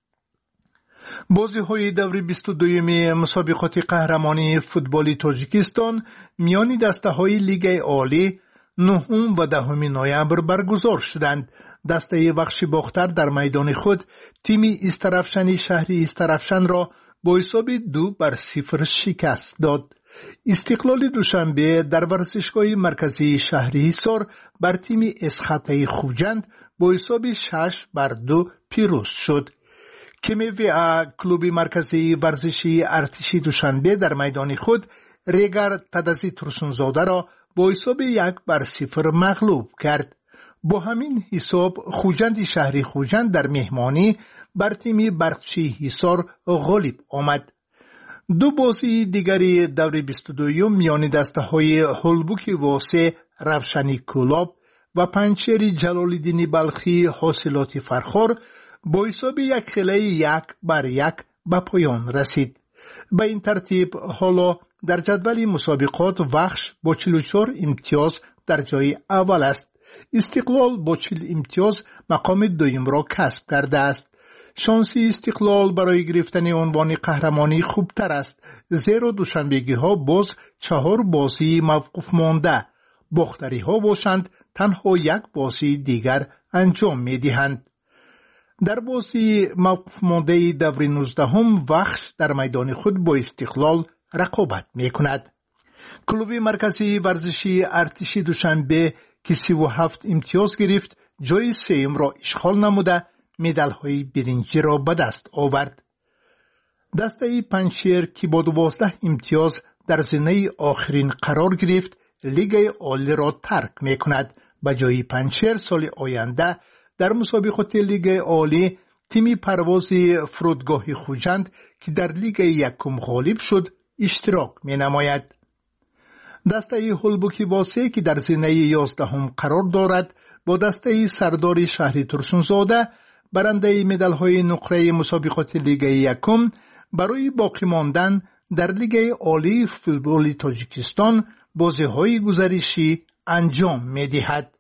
بازی های دوری بیست و دوم مسابقات قهرمانی فوتبال تاجیکستان میان دسته های لیگ عالی نهم و دهم نوامبر برگزار شدند. دسته بخش باختر در میدان خود تیم استرافشن شهری استرافشن را با حساب دو بر صفر شکست داد. استقلال دوشنبه در ورزشگاه مرکزی شهری حصار بر تیم اسخطه خوجند با حساب شش بر دو پیروز شد. کمیویا کلوب مرکزی ورزشی ارتشی دوشنبه در میدان خود ریگر تدزی ترسونزاده را با حساب یک بر صفر مغلوب کرد. با همین حساب خوجند شهری خوجند در مهمانی بر تیم برقچی حصار غالب آمد. دو بازی دیگری دور بیست و دو میان دسته های هولبوک واسه روشنی کلاب و پنچری جلال‌الدین بلخی حاصلات فرخار با حساب یک خیلی یک بر یک به پایان رسید. به این ترتیب حالا در جدول مسابقات وخش با چهل و چهار امتیاز در جای اول است. استقلال با چهل امتیاز مقام دوم را کسب کرده است. شانسی استقلال برای گرفتن عنوان قهرمانی خوبتر است، زیرا دوشنبگی ها باز چهار بازی موقوف مانده. باختری ها باشند تنها یک بازی دیگر انجام می دهند. در بازی موقوف مانده دور نوزدهم وخش در میدان خود با استقلال رقابت می کند. کلوب مرکزی ورزشی ارتشی دوشنبه که سی و هفت امتیاز گرفت جای سیم را اشغال نموده مدال های برنجی را به دست آورد. دسته پنچیر که با دوازده امتیاز در زینه آخرین قرار گرفت لیگ عالی را ترک می کند. به جای پنچیر سال آینده در مسابقات لیگ عالی تیم پرواز فرودگاه خوجند که در لیگ یکم غالب شد اشتراک می نماید. دسته هولبوکی واسه که در زینه یازدهم قرار دارد با دسته سردار شهری ترسونزاده برنده مدال های نقره مسابقات لیگ یکم برای باقی ماندن در لیگ عالی فوتبال تاجیکستان بازی های گزارشی انجام می دهد.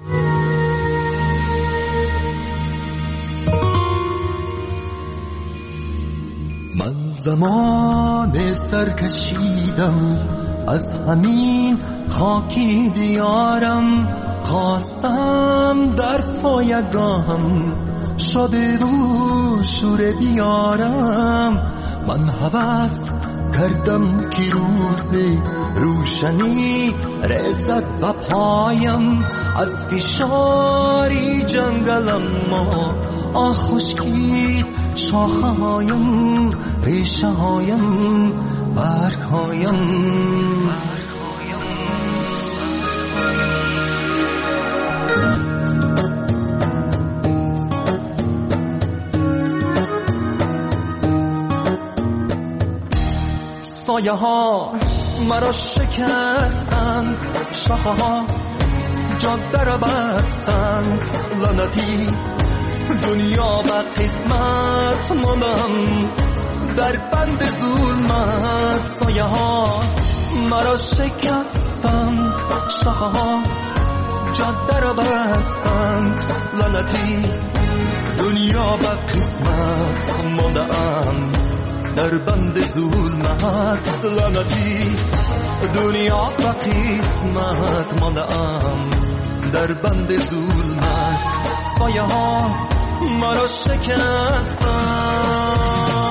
من زمان سرکشیدم از همین خاکی دیارم، خواستم در سایگاهم شده رو شور بیارم. من هوس کردم که روز روشنی رسد به پایم، از فشاری جنگلم ما آه خشکید شاخه هایم، ریشه هایم، برگ هایم. سایه ها مرا شکستند، شاخه ها جاده را بستند، لعنتی دنیا و قسمت مانم در بند ظلمت. سایه ها مرا شکستند، شاخه ها جاده را بستند، لعنتی دنیا و قسمت مانم در بند ظلمت. لعنتی دنیا و قسمت مانم در بند ظلمت سایه ها مرا شکستن.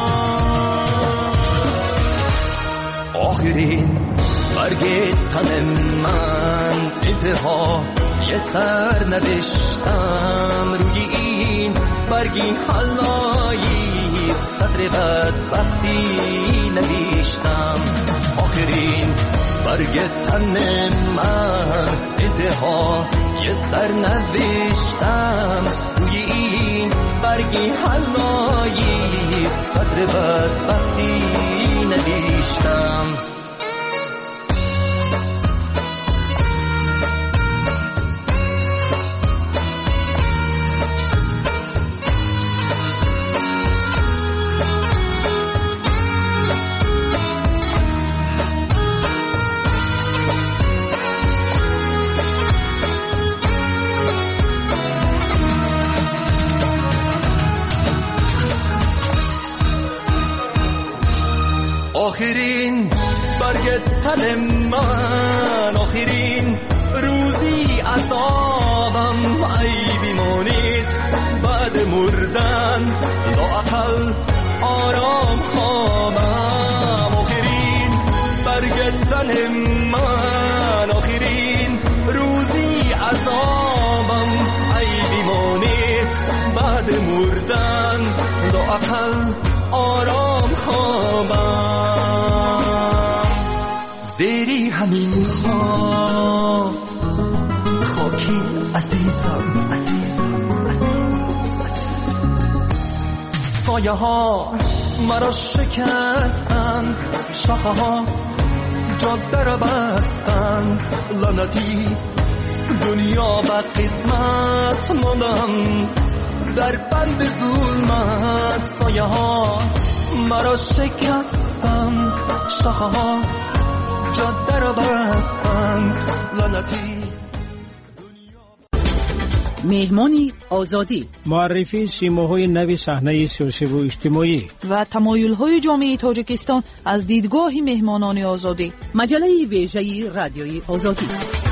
آخرین برگ تن من انتها یه سر نوشتم روی این برگی حلایی صدر بدبختی نوشتم. آخرین برگ تن من انتها یه سر نوشتم روی این برگی حلایی صدر بدبختی نوشتم. آخرین برگ تن من آخرین روزی عذابم ای بیمانید بعد مردن لااقل آرام خوابم. آخرین برگ تن من آخرین روزی عذابم ای بیمانید بعد مردن لااقل آرام خوابم. زیری همین خواب خاکی عزیزم عزیزم سایه ها مرا شکستند شاخه ها جاده را بستند لعنتی دنیا و قسمت ماندم در بند ظلمت سایه ها مرا شکستند شاخه ها جاده را بستند لعنتی. مهمانی آزادی، معرفی سیماهای نوی صحنه سیاسی و اجتماعی و تمایل‌های جامعه تاجیکستان از دیدگاه مهمانان آزادی. مجله ویژه رادیوی آزادی.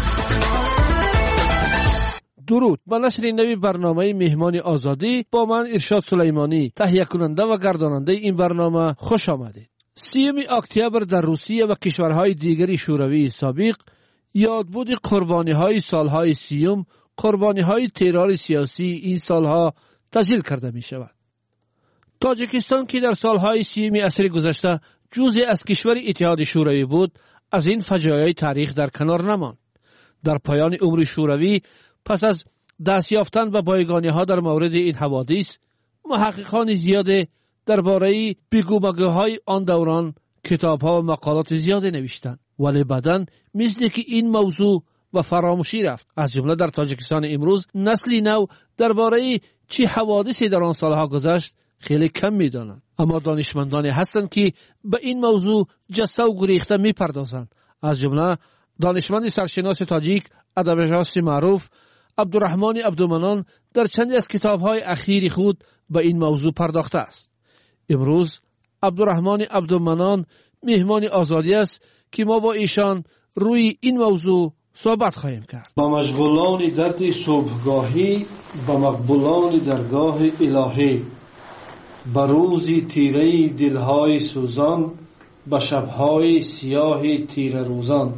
درود، با نشر نوی برنامه مهمان آزادی با من ارشاد سلیمانی تهیه کننده و گرداننده این برنامه خوش آمدید. سیوم اکتبر در روسیه و کشورهای دیگری شوروی سابق یادبود قربانی‌های سالهای سیوم قربانی‌های ترور سیاسی این سالها تسجیل کرده می‌شود. تاجیکستان که در سالهای سیوم عصر گذشته جزئی از کشور اتحاد شوروی بود، از این فجایع تاریخ در کنار نماند. در پایان عمر شوروی پس از دست یافتن به بایگانی‌ها در مورد این حوادث، محققان زیاد درباره بیگومگوهای آن دوران کتاب‌ها و مقالات زیاد نوشتند، ولی بعداً مثل که این موضوع و فراموشی رفت. از جمله در تاجیکستان امروز نسلی نو درباره چه حوادثی در آن سالها گذشت خیلی کم می‌دانند، اما دانشمندانی هستند که به این موضوع جسته و گریخته می‌پردازند. از جمله دانشمند سرشناس تاجیک ادبیات معروف عبدالرحمن عبدالمنان در چندی از کتاب‌های اخیر خود به این موضوع پرداخته است. امروز عبدالرحمن عبدالمنان مهمان آزادی است که ما با ایشان روی این موضوع صحبت خواهیم کرد. با مشغولان درد صبحگاهی، با مقبولان درگاه الهی، با روزی تیره دلهای سوزان، با شبهای سیاه تیره روزان،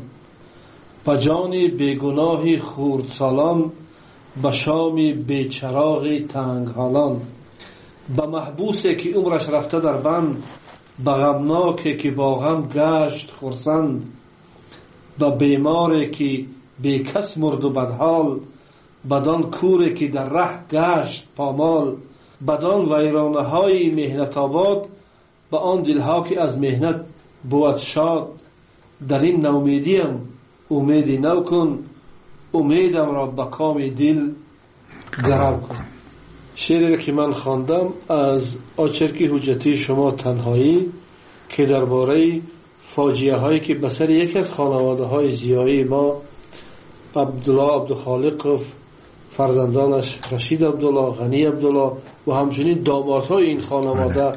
با جان بیگناه خردسالان، با شام بیچراغ تنگ حالان، با محبوسی که عمرش رفته در بند، با غمناکی که با غم گشت خرسند، با بیماری که بی کس مرد و بدحال، بدان کوری که در ره گشت پامال، بدان ویرانه های مهنت آباد، با آن دلها که از مهنت بود شاد. در این نومیدیم امیدی نو کن، امیدم را با کام دل گرم کن. شعری که من خواندم از آچرکی حجتی شما تنهایی که درباره فاجعه هایی که به سر یکی از خانواده های زیایی ما عبدالله عبدالخالق فرزندانش رشید عبدالله، غنی عبدالله و همچنین دامادهای این خانواده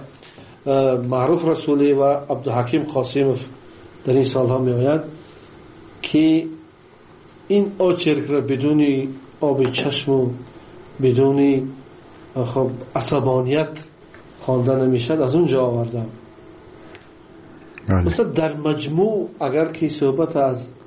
معروف رسولی و عبدالحکیم قاسمov در این سالها می آید که این آچرک را بدون آب چشم و بدون خب عصبانیت خوانده نمیشد، از اونجا آوردم. مثلا در مجموع اگر که صحبت از